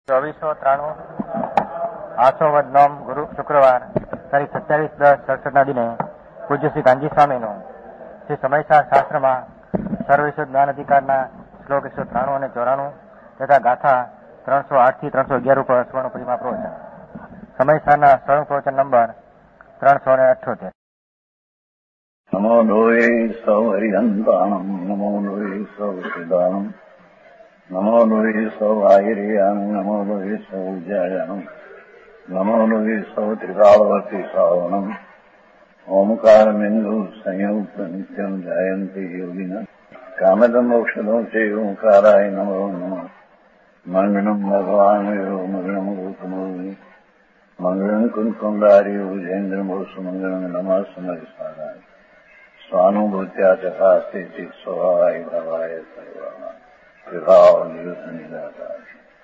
2493 આસો વદ નોમ ગુરુ શુક્રવાર તારીખ 27/10/67 દિને પૂજ્ય શ્રી ગાંધી સ્વામીનું શ્રી સમયસાર શાસ્ત્રમાં સર્વવિશ્વ જ્ઞાન અધિકારના શ્લોક 193 અને 94 તથા ગાથા 308 થી 311 ઉપર સ્વર્ણ પરિમા પ્રવચન. સમયસારના સ્વર્ણ પ્રવચન નંબર 378. નમો લોહે સૌ હરિહંતાણમ નમો લોહે સૌ સિદાનમ નમો લોહે સૌ આયર્યાન નમો લોહે સૌ જયાનમ નમો લોહે સૌ ત્રિકાળવતી સાવનમ ઓમકાર બિંદુ સંયુક્ત નિત્યમ જાયંતિ યોગિન કામદમ ઔષધો છે ઓંકારાય નમો નમઃ મંગળમ ભગવાન મંગળમ ગૌતમોની મંગળમ કુંકુંડાર્યો જૈન્દ્રમોષ મંગળમ નમઃ સમયસારાય સ્વાનુભૂત્યા ચકાસ્તે ચિત સ્વભાવાય ભવાય સર્વમાં વિભાવ નિદાતા.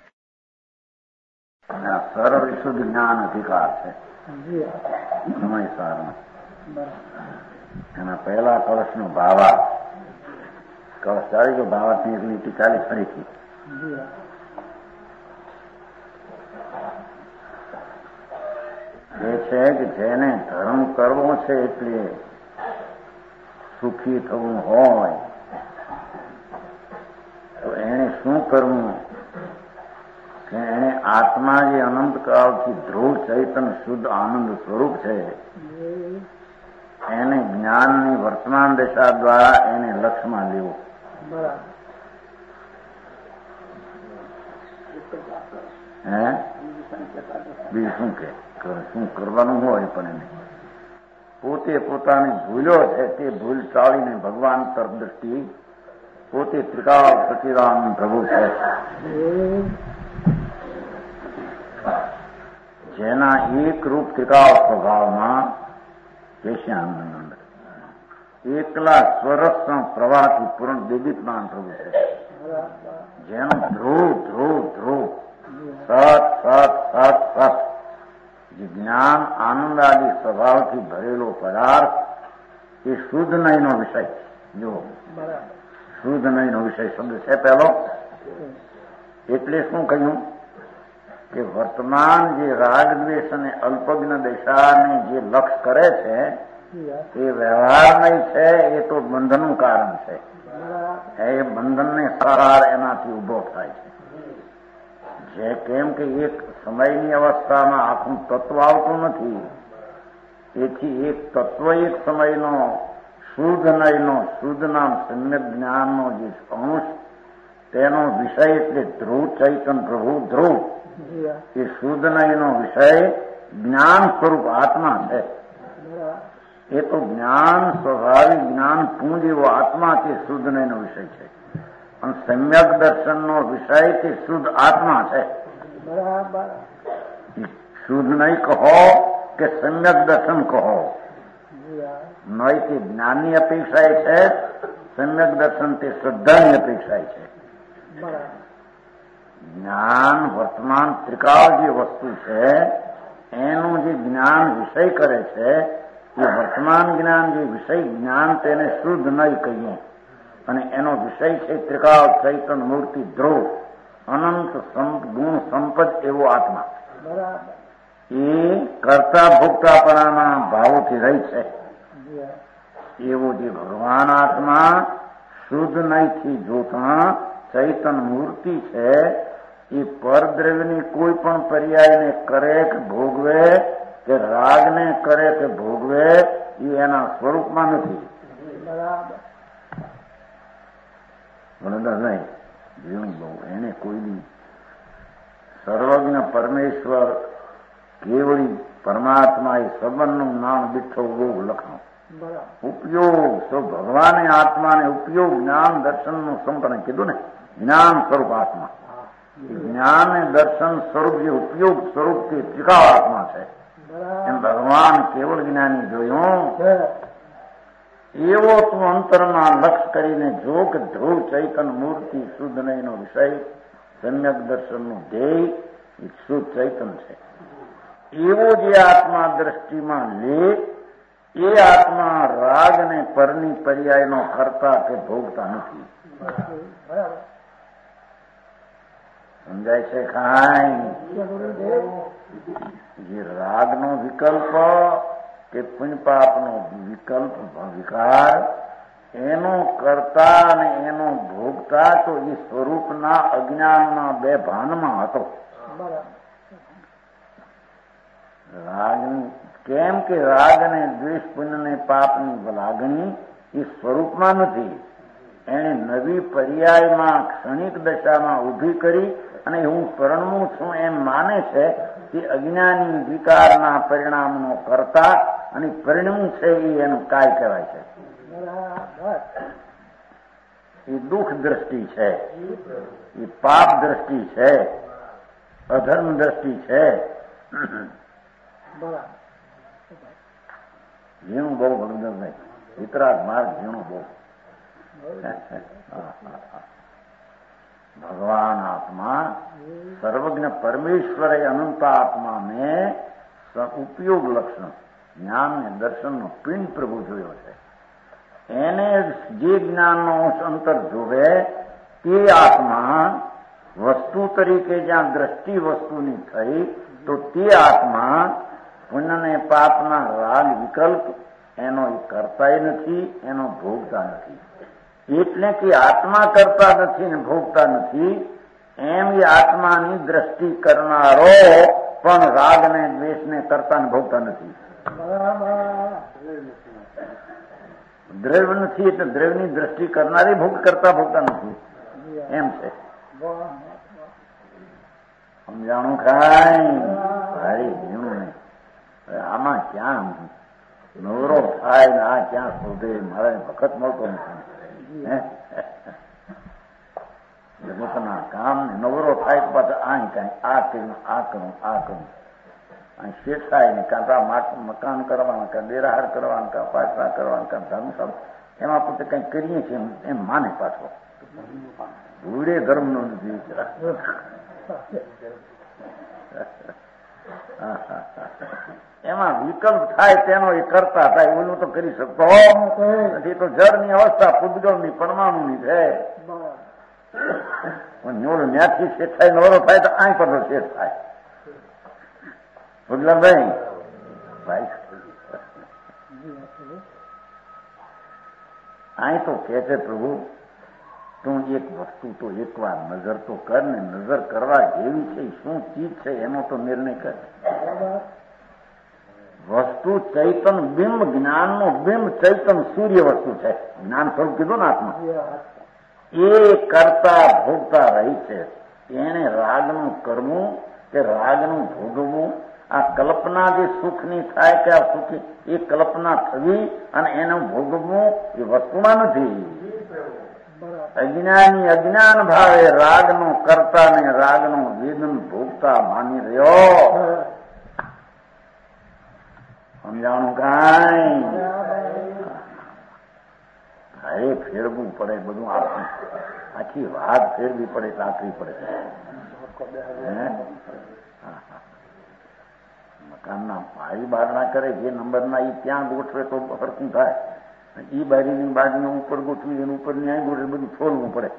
સર્વ વિશુદ્ધ જ્ઞાન અધિકાર છે સમયસારનો. એના પહેલા કળશનો ભાવાર્થ, કળશ ચાલી ગયો, ભાવાર્થની એક લીટી ચાલી ફરીથી. એ છે કે જેને ધર્મ કરવો છે એટલે સુખી થવું હોય તો એને શું કરવું કે એને આત્મા જે અનંતકાળથી ધ્રુવ ચૈતન શુદ્ધ આનંદ સ્વરૂપ છે એને જ્ઞાનની વર્તમાન દશા દ્વારા એને લક્ષ્યમાં લેવું. બીજું શું કે શું કરવાનું હોય પણ એને પોતે પોતાની ભૂલો છે તે ભૂલ ટાળીને ભગવાન તરફ દ્રષ્ટિ, પોતે ત્રિકાળ સચિદાનંદ પ્રભુ છે જેના એક રૂપ ત્રિકાળ સ્વભાવમાં કેશ્યાનંદ એકલા સ્વરસ પ્રવાહથી પૂર્ણ દેદીપમાન પ્રભુ છે જેનો ધ્રુવ ધ્રુવ ધ્રુવ સત સત સત સત જે જ્ઞાન આનંદ આદિ સ્વભાવથી ભરેલો પદાર્થ એ શુદ્ધ નયનો વિષય. જો શુદ્ધ નયનો વિષય શબ્દ છે પહેલો. એટલે શું કહ્યું કે વર્તમાન જે રાગ દ્વેષ અને અલ્પજ્ઞ દશાને જે લક્ષ કરે છે એ વ્યવહારમય છે, એ તો બંધનનું કારણ છે. એ બંધનને સાર એનાથી ઉભો થાય છે. જે કેમ કે એક સમયની અવસ્થામાં આખું તત્વ આવતું નથી, એથી એક તત્વ એક સમયનો શુદ્ધ નયનો શુદ્ધ નામ સમ્યક જ્ઞાનનો જે અંશ તેનો વિષય એટલે ધ્રુવ ચૈતન પ્રભુ ધ્રુવ એ શુદ્ધ નયનો વિષય જ્ઞાન સ્વરૂપ આત્મા છે. એ તો જ્ઞાન સ્વાભાવિક જ્ઞાન પુંજ એવો આત્મા તે શુદ્ધ નયનો વિષય છે. અને સમ્યક દર્શનનો વિષય તે શુદ્ધ આત્મા છે. શુદ્ધ નહીં કહો કે સમ્યક દર્શન કહો, નય તે જ્ઞાનની અપેક્ષા છે, સમ્યક દર્શન તે શ્રદ્ધાની અપેક્ષા છે. જ્ઞાન વર્તમાન ત્રિકાળ જે વસ્તુ છે એનું જે જ્ઞાન વિષય કરે છે એ વર્તમાન જ્ઞાન જે વિષય જ્ઞાન તેને શુદ્ધ નહીં કહીએ. અને એનો વિષય છે ત્રિકાળ ચૈતન મૂર્તિ ધ્રુવ અનંત ગુણ સંપદ એવો આત્મા. એ કરતા ભોગતાપણાના ભાવોથી રહી છે એવો જે ભગવાન આત્મા શુદ્ધ નહીંથી જોતા ચૈતન મૂર્તિ છે એ પરદ્રવ્યની કોઈ પણ પર્યાયને કરે કે ભોગવે કે રાગને કરે કે ભોગવે એ એના સ્વરૂપમાં નથી. બરાબર નહીં? જીવન બહુ એને કોઈની સર્વજ્ઞ પરમેશ્વર કેવળી પરમાત્મા એ સંબંધનું નામ દીઠો યોગ લખણું ઉપયોગ તો ભગવાને આત્માને ઉપયોગ જ્ઞાન દર્શનનું સંપન્ન કીધું ને. જ્ઞાન સ્વરૂપ આત્મા જ્ઞાન દર્શન સ્વરૂપ જે ઉપયોગ સ્વરૂપ તે ત્રિકાળ આત્મા છે. એમ ભગવાન કેવળ જ્ઞાની જોયું એવો તું અંતરમાં લક્ષ કરીને જો કે ધ્રુવ ચૈતન મૂર્તિ શુદ્ધ નયનો વિષય સમ્યક દર્શનનું ધ્યેય એ શુદ્ધ ચૈતન છે. એવો જે આત્મા દ્રષ્ટિમાં લે એ આત્મા રાગ ને પરની પર્યાયનો કરતા કે ભોગતા નથી. સમજાય છે ખાઈ? જે રાગનો વિકલ્પ કે પુણ્ય પાપનો વિકલ્પ વિકાર, એનો કરતા અને એનો ભોગતા તો એ સ્વરૂપના અજ્ઞાનના બે ભાનમાં હતો. રાગ કેમ કે રાગ અને દ્વેષ પુણ્ય ને પાપની લાગણી એ સ્વરૂપમાં નથી. એને નવી પર્યાયમાં ક્ષણિક દશામાં ઊભી કરી અને હું પરણવું છું એમ માને છે. તે અજ્ઞાની વિકારના પરિણામનો કરતા અને પરિણમ છે એ એનું કાય કહેવાય છે. એ દુઃખ દ્રષ્ટિ છે, એ પાપ દ્રષ્ટિ છે, અધર્મ દ્રષ્ટિ છે. ઝીણું બહુ ભગવંત નહીં, વિતરાગ માર્ગ ઝીણું બહુ. ભગવાન આત્મા સર્વજ્ઞ પરમેશ્વર અનંત આત્મા ને ઉપયોગ લક્ષણ જ્ઞાન ને દર્શનનો પિંડ પ્રભુ જોયો છે. એને જે જ્ઞાનનો અંતર જોવે તે આત્મા વસ્તુ તરીકે જ્યાં દ્રષ્ટિ વસ્તુની થઈ તો તે આત્મા પુણ્ય ને પાપના રાગ વિકલ્પ એનો કરતા નથી, એનો ભોગતા નથી. એટલે કે આત્મા કરતા નથી ને ભોગતા નથી એમ એ આત્માની દ્રષ્ટિ કરનારો પણ રાગ ને દ્વેષ ને કરતા ને ભોગતા નથી. દ્રવ્ય નથી એટલે દ્રવ્યની દ્રષ્ટિ કરનારી ભોગ કરતા ભોગતા નથી એમ છે. સમજાણું ખાય ભાઈ ઝીણું નહીં. આમાં ક્યાં નવરો થાય ને આ ક્યાં શોધે? મારે વખત મળતો નથી. જગતના કામ ને નવરો થાય પાછા આ કઈ આ કર્યું આ કરું આ કરું શેઠ થાય ને કાં મકાન કરવાના, કાં ડેરાહાર કરવાના, કાં પાછા કરવાના, કાં ધર્મશાળા એમાં પોતે કઈ કરીએ છીએ એમ માને પાછો. ભૂડે ધર્મનો નથી. એમાં વિકલ્પ થાય તેનો એ કરતા થાય. ઓલું તો કરી શકતો નથી. તો જળની અવસ્થા પૂતગળની પરમાણુની છે. ત્યાંથી શેઠ થાય નવરો થાય તો આઈ પર શેઠ થાય. ભગલાભાઈ ભાઈ અહીં તો કે છે પ્રભુ તું એક વસ્તુ તો એકવાર નજર તો કર ને નજર કરવા જેવી છે શું ચીજ છે એનો તો નિર્ણય કર. વસ્તુ ચૈતન બિંબ, જ્ઞાનનો બિંબ ચૈતન સૂર્ય વસ્તુ છે. જ્ઞાન સ્વરૂપ કીધું ને આત્મા એ કરતા ભોગતા રહી છે. એને રાગનું કરવું કે રાગનું ભોગવવું, આ કલ્પના જે સુખની થાય કે આ સુખી એ કલ્પના થવી અને એનું ભોગવવું એ વસ્તુમાં નથી. અજ્ઞાની અજ્ઞાન ભાવે રાગનો કરતા ને રાગનો વેદન ભોગતા માની રહ્યો. સમજાણું કાંઈ? અરે ફેરવું પડે બધું. આખી વાત ફેરવી પડે, લાકડી પડે. મકાનના ભાઈ બારણા કરે જે નંબરના એ ત્યાં ગોઠવે તો હરકું થાય. એ બારીની બાજુને ઉપર ગોઠવી એને ઉપર ન્યાય ગોઠવે બધું છોડવું પડે.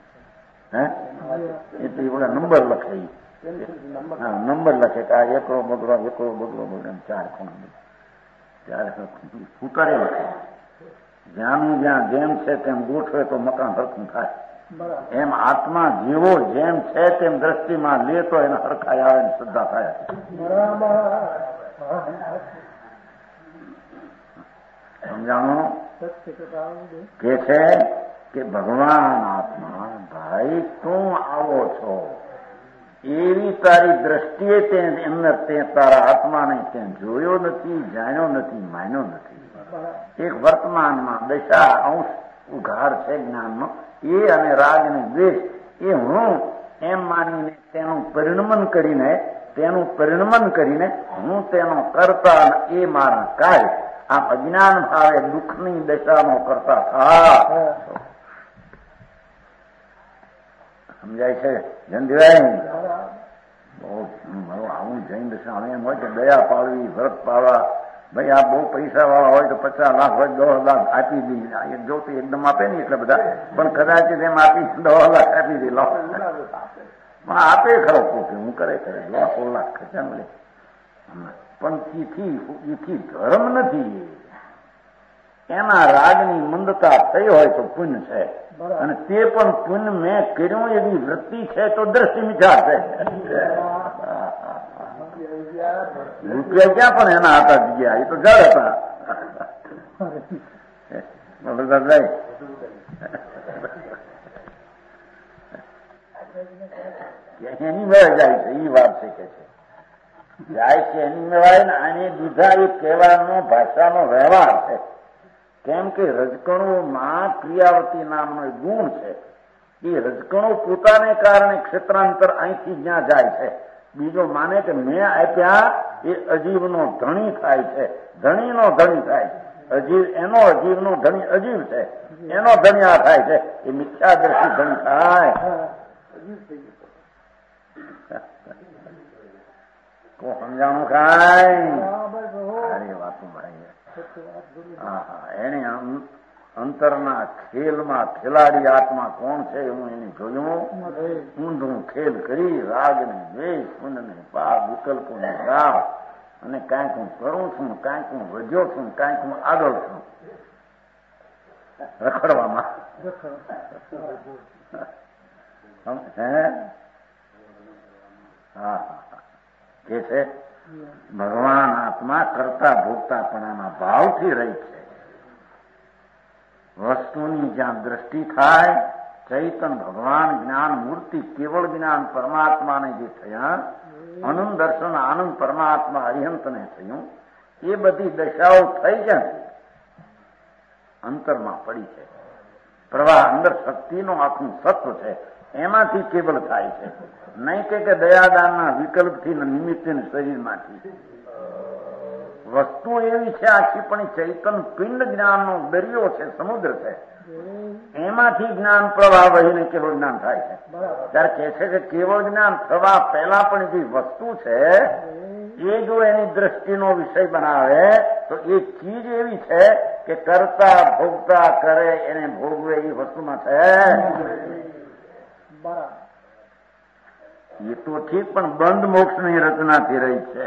એટલે એ બધા નંબર લખે. હા નંબર લખે કે આ એકડો બગડો ચાર ખૂણા ત્યારે ઉતારે લખે. જ્યાંનું જ્યાં જેમ છે તેમ ગોઠવે તો મકાન હરકું થાય. એમ આત્મા જેવો જેમ છે તેમ દ્રષ્ટિમાં લે તો એને હરખાઈ આવે ને શ્રદ્ધા થાય. સમજાણો કે છે કે ભગવાન આત્મા ભાઈ તું આવો છો એવી તારી દ્રષ્ટિએ તે અંદર તે તારા આત્માને તે જોયો નથી, જાણ્યો નથી, માન્યો નથી. એક વર્તમાનમાં દશા અંશ ઉઘાર છે જ્ઞાનનો એ અને રાગ અને દ્વેષ એ હું એમ માનીને તેનું પરિણમન કરીને હું તેનો કરતા એ મારા કાય આમ અજ્ઞાન ભાવે દુઃખની દશાનો કરતા થા. સમજાય છે જનજીભાઈ? બહુ આવું જૈન દશા એમ હોય કે દયા પાડવી, વ્રત પાડવા, ભાઈ આ બહુ પૈસા વાળા હોય તો 50 લાખ હોય 10 લાખ આપી દઈ, જો તો એકદમ આપે ને એટલે બધા, પણ કદાચ એમ આપી 10 લાખ આપી દે, લો આપે ખરો કોપી, હું કરે 100 લાખ ખર્ચા મળે, પણ એથી ધર્મ નથી. એના રાગની મંદતા થઈ હોય તો પુણ્ય છે, અને તે પણ પુણ્ય મેં કર્યું એવી વૃત્તિ છે તો દ્રષ્ટિ મિથ્યા છે. રૂપિયા ક્યાં પણ એના હતા જગ્યા, એ તો જળ હતા. એની મેળે જાય છે, એ વાત છે કે છે જાય છે એની મેળાય ને. આને દીધા એ કહેવાનો ભાષાનો વ્યવહાર છે. કેમ કે રજકણોમાં ક્રિયાવતી નામનો એક ગુણ છે. એ રજકણો પોતાને કારણે ક્ષેત્રાંતર અહીંથી જ્યાં જાય છે. બીજો માને કે મેં આપ્યા એ અજીવનો ધણી થાય છે, ધણીનો ધણી થાય છે. અજીવ એનો અજીવનો ધણી અજીવ છે, એનો ધણી આ થાય છે. એ મિથ્યાદર્શી ધણી થાય. તો સમજાણું કાંઈ સારી વાતો ભાઈ. એને અંતરના ખેલમાં ખેલાડી આત્મા કોણ છે હું એને જોયું. ઊંધું ખેલ કરી રાગ ને દ્વેષ, પુણ્ય ને પાપ, વિકલ્પો ને રાગ, અને કાંઈક હું કરું છું, કાંઈક હું વધ્યો છું, કાંઈક હું આગળ છું રખડવામાં. કે છે ભગવાન આત્મા કરતા ભોગતાપણાના ભાવથી રહી છે. વસ્તુની જ્યાં દ્રષ્ટિ થાય, ચૈતન ભગવાન જ્ઞાન મૂર્તિ કેવળ જ્ઞાન પરમાત્માને જે થયા, અનંત દર્શન આનંદ પરમાત્મા અરિહંતને થયું, એ બધી દશાઓ થઈ જાય અંતરમાં પડી છે. પ્રવાહ અંદર શક્તિનું આખું સત્વ છે, એમાંથી કેવળ થાય છે. નહીં કે દયાદાનના વિકલ્પથી નિમિત્તે શરીરમાંથી. વસ્તુ એવી છે આખી, પણ ચૈતન પિંડ જ્ઞાનનો દરિયો છે, સમુદ્ર છે, એમાંથી જ્ઞાન પ્રવાહ વહીને કેવળ જ્ઞાન થાય છે. ત્યારે કહે છે કે કેવળ જ્ઞાન થવા પહેલા પણ જે વસ્તુ છે એ જો એની દ્રષ્ટિનો વિષય બનાવે તો એ ચીજ એવી છે કે કરતા ભોગતા કરે એને ભોગવે એ વસ્તુમાં છે. એ તો ઠીક, પણ બંધ મોક્ષની રચનાથી રહી છે.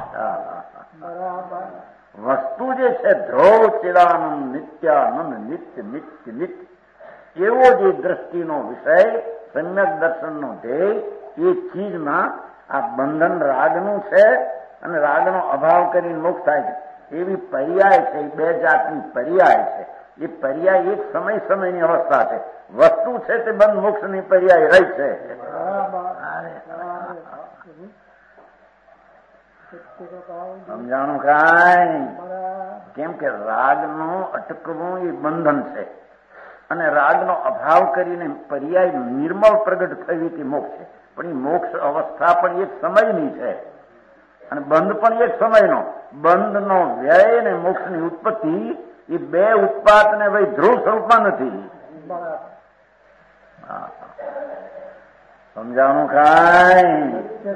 વસ્તુ જે છે ધ્રુવ ચિદાનંદ નિત્યાનંદ નિત્ય નિત્ય નિત્ય, એવો જે દ્રષ્ટિનો વિષય સમ્યક દર્શનનો ધ્યેય, એ ચીજમાં આ બંધન રાગનું છે, અને રાગનો અભાવ કરીને મોક્ષ થાય છે. એવી પર્યાય છે, એ બે જાતની પર્યાય છે. એ પર્યાય એક સમય સમયની અવસ્થા છે. વસ્તુ છે તે બંધ મોક્ષની પર્યાય રહી છે. સમજાણું કાંઈ? કેમ કે રાગનું અટકવું એ બંધન છે, અને રાગનો અભાવ કરીને પર્યાય નિર્મળ પ્રગટ થવી તે મોક્ષ છે. પણ એ મોક્ષ અવસ્થા પણ એક સમયની છે, અને બંધ પણ એક સમયનો. બંધનો વ્યય અને મોક્ષની ઉત્પત્તિ એ બે ઉત્પાદ ને ભાઈ ધ્રુવ સ્વરૂપમાં નથી. સમજાણું કાંઈ?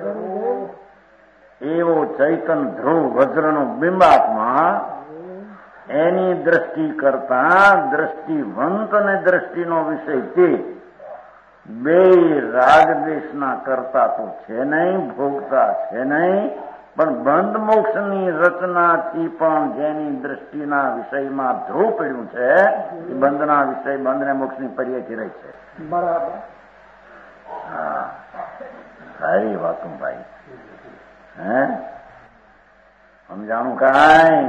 એવો ચૈતન ધ્રુવ વજ્રનું બિંબાત્મા, એની દ્રષ્ટિ કરતા દ્રષ્ટિવંત અને દ્રષ્ટિનો વિષય તે બે રાગદ્વેષના કરતા તો છે નહીં, ભોગતા છે નહીં, પણ બંધ મોક્ષની રચનાથી પણ જેની દ્રષ્ટિના વિષયમાં ધ્રુવ પડ્યું છે એ બંધના વિષય બંધને મોક્ષની પર્યાયથી રહી છે. બરાબર. હા, સારી વાતો ભાઈ. હે સમજાણું કાંઈ?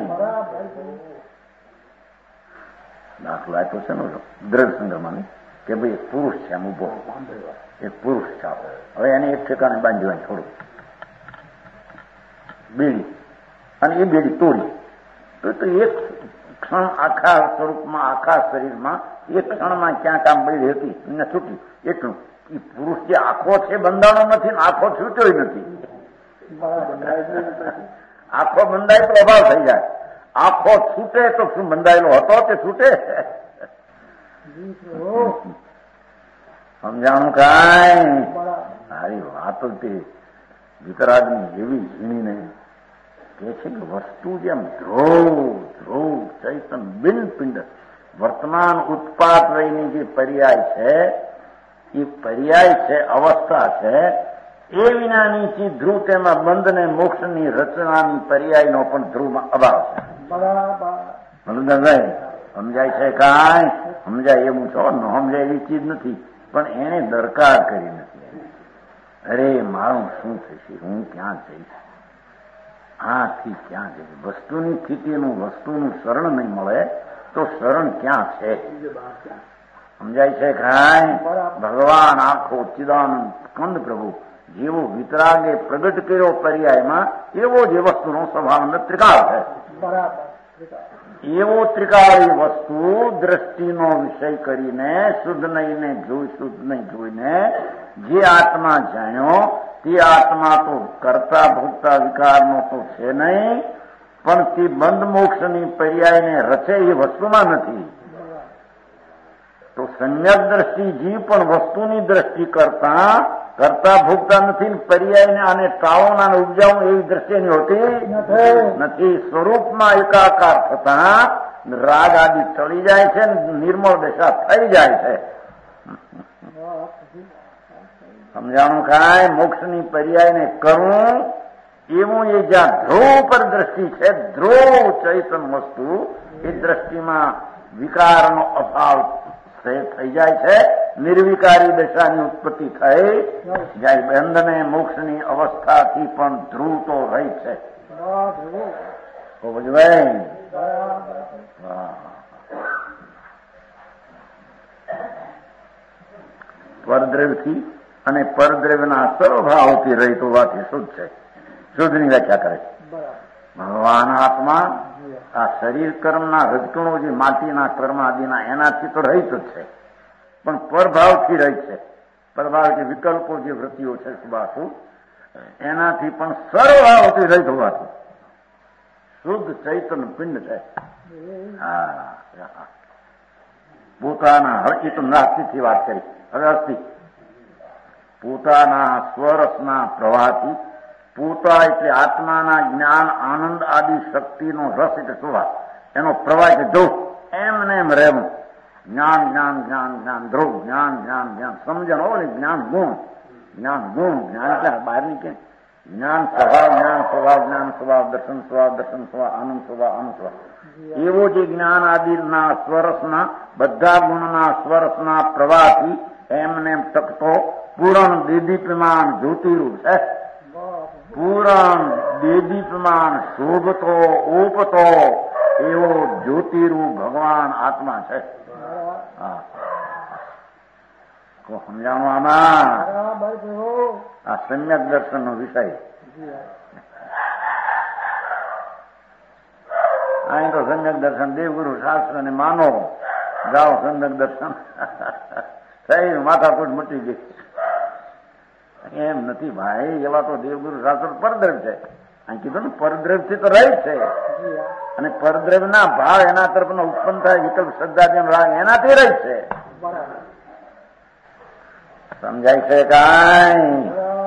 દાખલો આપ્યો છે ને દ્રઢ સંગ્રહમાં કે ભાઈ એક પુરુષ છે, આમ ઉભો એક પુરુષ છે, હવે એને એક ઠેકાણે બાંધ્યું થોડું બેડી, અને એ બેડી તોડી તો એક ક્ષણ આખા સ્વરૂપમાં આખા શરીરમાં એક ક્ષણમાં ક્યાંક આમ બેડી હતી એને છૂટી. એટલું એ પુરુષ જે આખો છે બંધાણો નથી ને આખો છૂટ્યો નથી. આખો બંધાય તો અભાવ થઈ જાય, આખો છૂટે તો શું બંધાયેલો હતો તે છૂટે. સમજાણું કાંઈ? સારી વાતો તે વિતરાગની એવી ઝીણી નહીં. કે છે કે વસ્તુ જેમ ધ્રુવ ધ્રુવ ચૈતન બિન પિંડ વર્તમાન ઉત્પાદ રહીની જે પર્યાય છે એ પર્યાય છે, અવસ્થા છે, એ વિનાની ચીજ ધ્રુવ તેમાં બંધને મોક્ષની રચનાની પર્યાયનો પણ ધ્રુવમાં અભાવ છે. બરાબર સમજાય છે? કાંઈ સમજાય એવું છો ન સમજાય એવી ચીજ નથી, પણ એને દરકાર કરી નથી. અરે મારું શું થશે, હું ક્યાં જઈશ, આથી ક્યાં જઈશ? વસ્તુની સ્થિતિનું વસ્તુનું શરણ નહીં મળે તો શરણ ક્યાં છે? સમજાય છે? કાંઈ ભગવાન આખો ચિદાનંદ સ્કંદ પ્રભુ જેવો વિતરાગે પ્રગટ કર્યો પર્યાયમાં, એવો જ વસ્તુનો સ્વભાવ ત્રિકાળ છે. એવો ત્રિકાળી વસ્તુ દ્રષ્ટિનો વિષય કરીને શુદ્ધ નહીં જોઈને જે આત્મા જાણ્યો તે આત્મા તો કરતા ભોગતા વિકારનો તો છે નહીં, પણ તે બંધ મોક્ષની પર્યાયને રચે એ વસ્તુમાં નથી. તો સમ્યક દ્રષ્ટિ જીવ પણ વસ્તુની દ્રષ્ટિ કરતા ભોગતા નથી, પર્યાયને અને ટાળોના ઉપજાવું એવી દ્રષ્ટિ એની હોતી નથી. સ્વરૂપમાં એકાકાર થતા રાગ આદિ ટળી જાય છે, નિર્મળ દશા થઈ જાય છે. સમજાણું? કાંઈ મોક્ષની પર્યાયને કરવું એવું એ જ્યાં ધ્રુવ પર દ્રષ્ટિ છે, ધ્રુવ ચૈતન વસ્તુ, એ દ્રષ્ટિમાં વિકારનો અભાવ થઈ જાય છે, નિર્વિકારી દશાની ઉત્પત્તિ થઈ જાય. બંધને મોક્ષની અવસ્થાથી પણ ધ્રુવ તો રહી છે. પરદ્રવ્યથી અને પરદ્રવ્યના સર્વભાવથી રહીત હોવાથી શુદ્ધ છે. શુદ્ધની વ્યાખ્યા કરે છે ભગવાન આત્મા. આ શરીર કર્મના રજકણો જે માટીના કર્મ આદિના એનાથી તો રહિત જ છે, પણ પરભાવથી રહિત છે. પરભાવ જે વિકલ્પો જે વૃત્તિઓ છે સુબાસુ, એનાથી પણ સર્વભાવથી રહિત હોવાથી શુદ્ધ ચૈતન પિંડ છે. પોતાના હરકી તો નાસ્તિકથી વાત કરી, હવે અસ્થિ પોતાના સ્વરસના પ્રવાહથી, પોતા એટલે આત્માના જ્ઞાન આનંદ આદિ શક્તિનો રસ એટલે સ્વભાવ, એનો પ્રવાહ એટલે જો એમને એમ રહેવું. જ્ઞાન જ્ઞાન જ્ઞાન જ્ઞાન ધ્રુવ જ્ઞાન જ્ઞાન જ્ઞાન સમજણ હોય ને, જ્ઞાન ગુણ જ્ઞાન એટલે બહારની કે જ્ઞાન સ્વભાવ જ્ઞાન સ્વભાવ દર્શન સ્વભાવ આનંદ સ્વભાવ. એવો જે જ્ઞાન આદિના સ્વરસના બધા ગુણના સ્વરસના પ્રવાહથી એમને એમ ટકતો પૂરણ દેદીપ્યમાન જ્યોતિરૂપ છે. પૂરણ દેદીપ્યમાન શોભતો ઓપતો એવો જ્યોતિરૂપ ભગવાન આત્મા છે. સમજાણું આમાં? આ સમ્યક દર્શનનો વિષય. અહીં તો સમ્યક દર્શન દેવગુરુ શાસ્ત્ર ને માનો, જાઓ સમ્યક દર્શન થઈ માથાકૂટ મટી ગઈ. એમ નથી ભાઈ, એવા તો દેવગુરુ શાસ્ત્ર પરદ્રવ્ય છે. અહીં કીધું ને પરદ્રવ્યથી તો રહી છે, અને પરદ્રવ્યના ભાવ એના તરફનો ઉત્પન્ન થાય વિકલ્પ શ્રદ્ધા રાગ એનાથી રહી છે. સમજાય છે કાંઈ?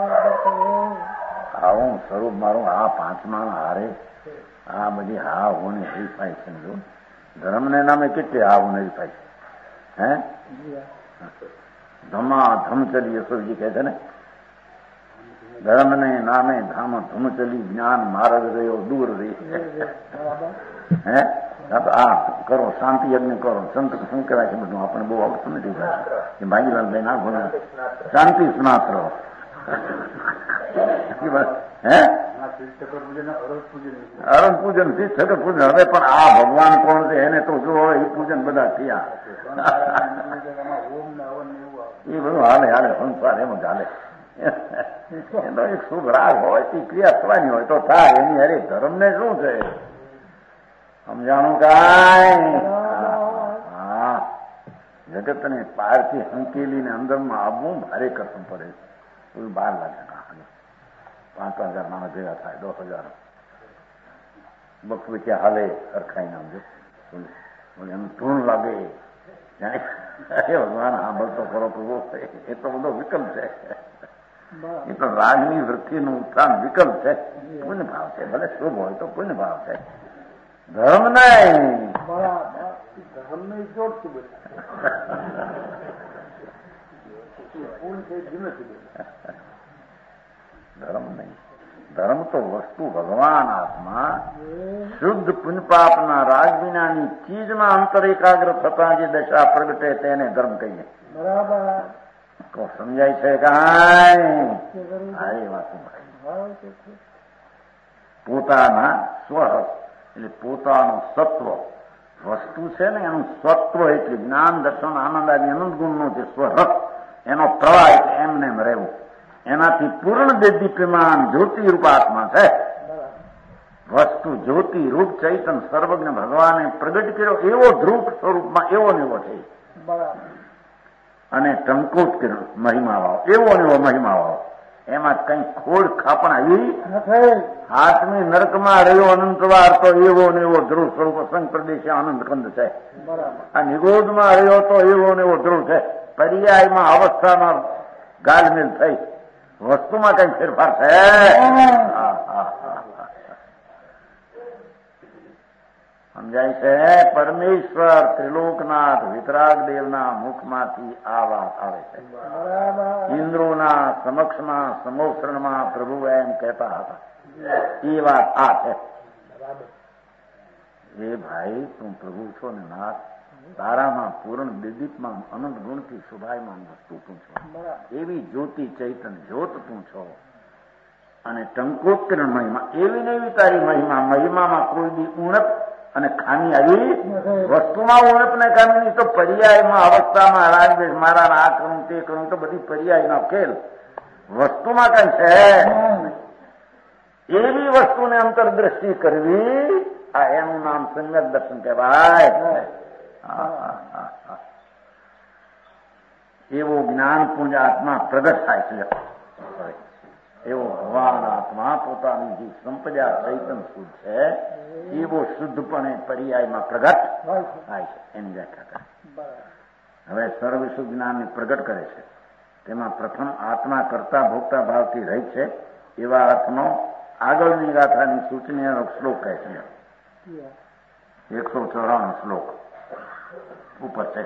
આવું સ્વરૂપ મારું આ પાંચમા હારે આ બધી હા હોને હરીફાઈ છે. જો ધર્મને નામે કેટલી હા હોને હરીફાઈ છે. હે ધમા ધમ ચલી યશોજી કહે છે ને, ધર્મને નામે ધામ ધમ ચલી જ્ઞાન માર્ગ રહ્યો દૂર રહી. હે આ કરો શાંતિ યજ્ઞ કરો. સંત શું કહેવાય છે બધું આપણે બહુ આવડતું નથી. એ ભાગીલાલ ભાઈ ના ભણે શાંતિ સ્નાત રહો. હે અરણ પૂજન ઠક્કર પૂજન. હવે પણ આ ભગવાન કોણ છે એને તો જો એ પૂજન બધા થયા. એ બધું હાલે સંસાર એમ જ હાલે. એનો એક શુભ રાગ હોય તે ક્રિયા થવાની હોય તો થાય. એની અરે ધર્મ ને શું છે? સમજાણું કાંઈ? હા, જગતને પારથી હંકેલીને અંદરમાં આવવું ભારે કરવું પડે. કોઈ 12 લાખ 5,000 માણસ ભેગા થાય, 10,000 બક્ષ ત્યાં હાલે સરખાઈ નામ જો એનું ધૂન લાગે. ભગવાન સાંભળતો કરો તો એ તો બધો વિકલ્પ છે. એ તો રાગની વૃત્તિનું ઉત્થાન વિકલ્પ છે, પુણ્ય ભાવ છે. ભલે શુભ હોય તો પુણ્ય ભાવ છે, ધર્મ નહીં. ધર્મ નહીં જોડતું ધર્મ નહીં. ધર્મ તો વસ્તુ ભગવાન આત્મા શુદ્ધ પુણ્યપાપના રાગ વિનાની ચીજમાં અંતર એકાગ્ર થતા જે દશા પ્રગટે તેને ધર્મ કહીએ. બરાબર તો સમજાય છે કાંઈ? આ વાત પોતાના સ્વરસ એટલે પોતાનું સત્વ વસ્તુ છે ને, એનું સત્વ એટલે જ્ઞાન દર્શન આનંદ આદિ અનંત ગુણનો જે સ્વરસ એનો પ્રવાહ એટલે એમને એમ રહેવું. એનાથી પૂર્ણ દેદીપ્યમાન જ્યોતિ રૂપ આત્મા છે. વસ્તુ જ્યોતિ રૂપ ચૈતન સર્વજ્ઞ ભગવાને પ્રગટ કર્યો એવો ધ્રુવ સ્વરૂપમાં એવો ને એવો છે. અને ટંકોત કર્યો મહિમા વાળો એવો ને એવો મહિમા વાળો. એમાં કઈ ખોડ ખાપણ આવી હાથમી નરકમાં રહ્યો અનંતવાર તો એવો ને એવો ધ્રુવ સ્વરૂપ સંઘ પ્રદેશ આનંદ કંદ છે. આ નિગોદમાં રહ્યો તો એવો ને એવો ધ્રુવ છે. પર્યાયમાં અવસ્થામાં ગાલમેલ થઈ, વસ્તુમાં કઈ ફેરફાર છે? સમજાય છે? પરમેશ્વર ત્રિલોકનાથ વિતરાગ દેવના મુખમાંથી આ વાત આવે છે. ઇન્દ્રોના સમક્ષમાં સમોસરણમાં પ્રભુ એમ કહેતા હતા. એ વાત આ છે. એ ભાઈ તું પ્રભુ છો ને નાથ, તારામાં પૂર્ણ દિદીપમાં અનંત ગુણથી શુભાયમાન વસ્તુ તું છો. એવી જ્યોતિ ચૈતન જ્યોત તું છો. અને ટંકોત્કીર્ણ મહિમા એવી ને એવી તારી મહિમા. મહિમામાં કોઈ દી ઉણપ અને ખામી આવી વસ્તુમાં ઉણપ ને ખામી તો પર્યાયમાં અવસ્થામાં રાજદેશ મારા આ કરું તે કરું તો બધી પર્યાયનો ખેલ. વસ્તુમાં કઈ છે એવી વસ્તુને અંતરદ્રષ્ટિ કરવી, આ એનું નામ સંગત દર્શન કહેવાય. એવો જ્ઞાનપુંજ આત્મા પ્રગટ થાય છે. એવો ભગવાન આત્મા પોતાની જે સંપદા ચૈતન શુદ્ધ છે એવો શુદ્ધપણે પર્યાયમાં પ્રગટ થાય છે. એની વ્યાખ્યા કરે. હવે સર્વશુદ્ધ જ્ઞાનને પ્રગટ કરે છે. તેમાં પ્રથમ આત્મા કરતા ભોગતા ભાવથી રહી છે એવા અર્થનો આગળની ગાથાની સૂચનીય શ્લોક કહે છે. 194 શ્લોક ઉપર છે.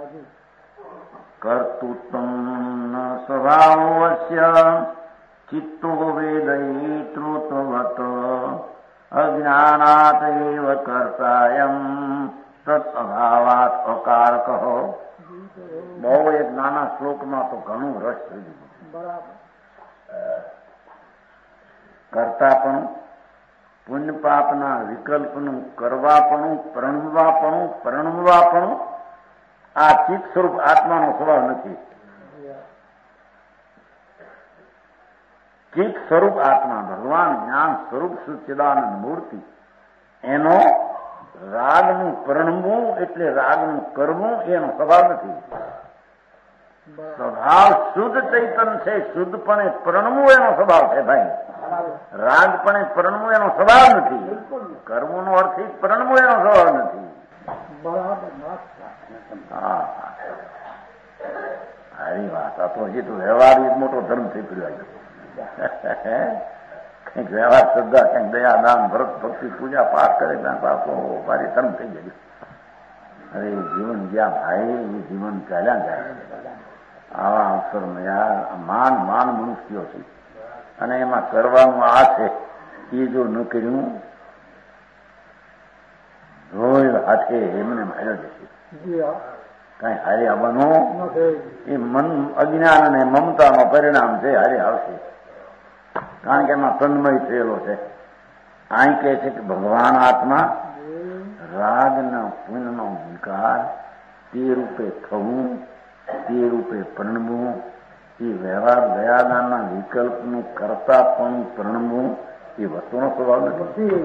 કર્તૃત્વં સ્વભાવસ્ય ચિત્તો વેદયિતૃત્વવત અજ્ઞાનાત એવ કર્તાયમ તત અભાવાત અકારક. બહુ એક નાના શ્લોકમાં તો ઘણું રસ થઈ ગયું. કરતાપણું, પુણ્ય પાપના વિકલ્પનું કરવાપણું, પરણવાપણું આ ચિત્ત સ્વરૂપ આત્માનો સ્વભાવ નથી. ચિત્ત સ્વરૂપ આત્મા ભગવાન જ્ઞાન સ્વરૂપ સચ્ચિદાનંદ મૂર્તિ, એનો રાગનું પરણવું એટલે રાગનું કરવું એનો સ્વભાવ નથી. સ્વભાવ શુદ્ધ ચૈતન છે. શુદ્ધપણે પરણવું એનો સ્વભાવ છે ભાઈ. રાગપણે પરણવું એનો સ્વભાવ નથી. કરવું નો અર્થ પરણવું એનો સ્વભાવ નથી. હારી વાત. આ તો હજી તો વ્યવહાર એક મોટો ધર્મ થઈ પડ્યો. કઈક વ્યવહાર શ્રદ્ધા, કઈક દયા દાન ભરત ભક્તિ પૂજા પાઠ કરે તો મારી ધર્મ થઈ ગયું. અરે જીવન જ્યાં ભાઈ એ જીવન ચાલ્યા જાય. આવા અવસર મળ્યા. માન મનુષ્યો છે અને એમાં કરવાનું આ છે. એ જો ન કર્યું રોજ હાથે એમને માર્યો જશે. કઈ હારે આવવાનું એ મન અજ્ઞાન અને મમતાનો પરિણામ છે. હારે આવશે કારણ કે એમાં તન્મય થયેલો છે. અહીં કહે છે કે ભગવાન આત્મા રાગના પુણ્યનો વિકાર તે રૂપે થવું, તે રૂપે પરણવું, એ વ્યવહાર દયાદાનના વિકલ્પનું કરતાપણું પરણવું એ વસ્તુનો સ્વભાવ નથી.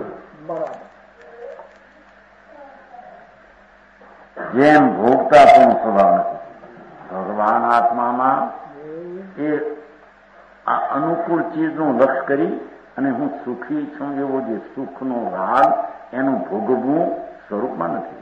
જેમ ભોગતાપણું સ્વભાવ નથી. ભગવાન આત્મામાં એ આ અનુકૂળ ચીજનું લક્ષ કરી અને હું સુખી છું એવો જે સુખનો રાગ એનું ભોગવવું સ્વરૂપમાં નથી.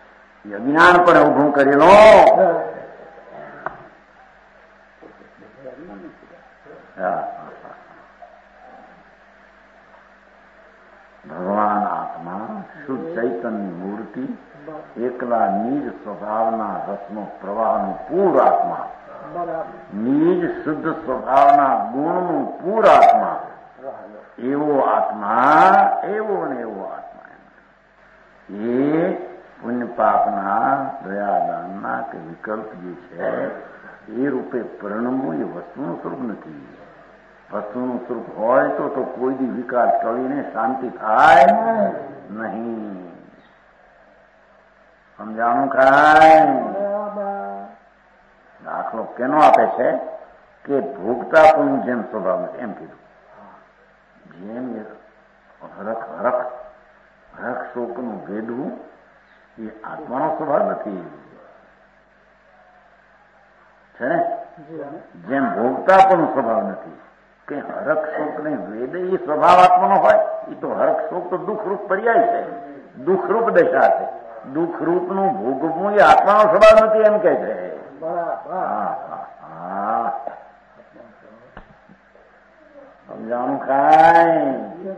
અજ્ઞાન પણ ઉભું કરેલો ભગવાન આત્મા શુદ્ધ ચૈતન્ય મૂર્તિ, એકલા નિજ સ્વભાવના રસનો પ્રવાહનું પૂર આત્મા, નિજ શુદ્ધ સ્વભાવના ગુણનું પૂર આત્મા, એવો આત્મા, એવો ને એવો આત્મા. એ પુણ્ય પાપના દયાદાનના કે વિકલ્પ જે છે એ રૂપે પરિણમવું એ વસ્તુનું સ્વરૂપ નથી. વસ્તુનું સ્વરૂપ હોય તો કોઈ દી વિકાર ટળીને શાંતિ થાય નહીં. સમજાણું ખાય? દાખલો કેનો આપે છે કે ભોગતાપણું જેમ સ્વભાવ નથી એમ કીધું. જેમ હરખ શોકનું ભેદવું એ આત્માનો સ્વભાવ નથી છે ને. જેમ ભોગતાપણું સ્વભાવ નથી કે હરખ શોક ને વેદ એ સ્વભાવ આત્માનો હોય. એ તો હરખ શોક તો દુઃખરૂપ પર્યાય છે, દુઃખરૂપ દશા છે. દુઃખરૂપનું ભોગવવું એ આત્માનો સ્વભાવ નથી એમ કે છે. સમજાણું ખાય?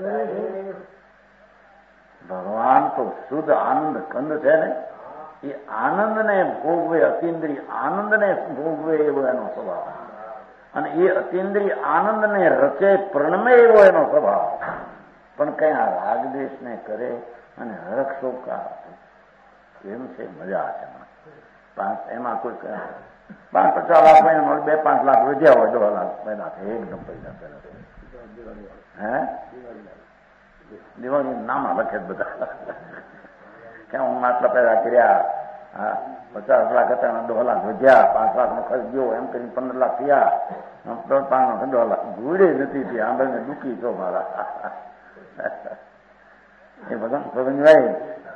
ભગવાન તો શુદ્ધ આનંદ કંદ છે ને. એ આનંદને ભોગવે, અતિન્દ્રિય આનંદને ભોગવે એવો એનો સ્વભાવ, અને એ અતિન્દ્રિય આનંદને રચે પ્રણમે એવો એનો સ્વભાવ. પણ કઈ આ રાગદેશને કરે અને હરખ શોક એમ છે. મજા છે એમાં કોઈ 5-50 લાખ મહિના 2-5 લાખ વધ્યા હોય, 10 લાખ પેદા થાય એકદમ પૈસા પેદા થાય. હે દિવાળી નામાં લખે બધા કે હું આટલા પેદા કર્યા, 50 લાખ હતા 10 લાખ વધ્યા, 5 લાખ નો ખર્ચ ગયો એમ કરીને 15 લાખ થયા, 10 લાખ ઘોડે નથી થયા. આંબળને દુઃખી છો મારા. એ ભગવાન ભાઈ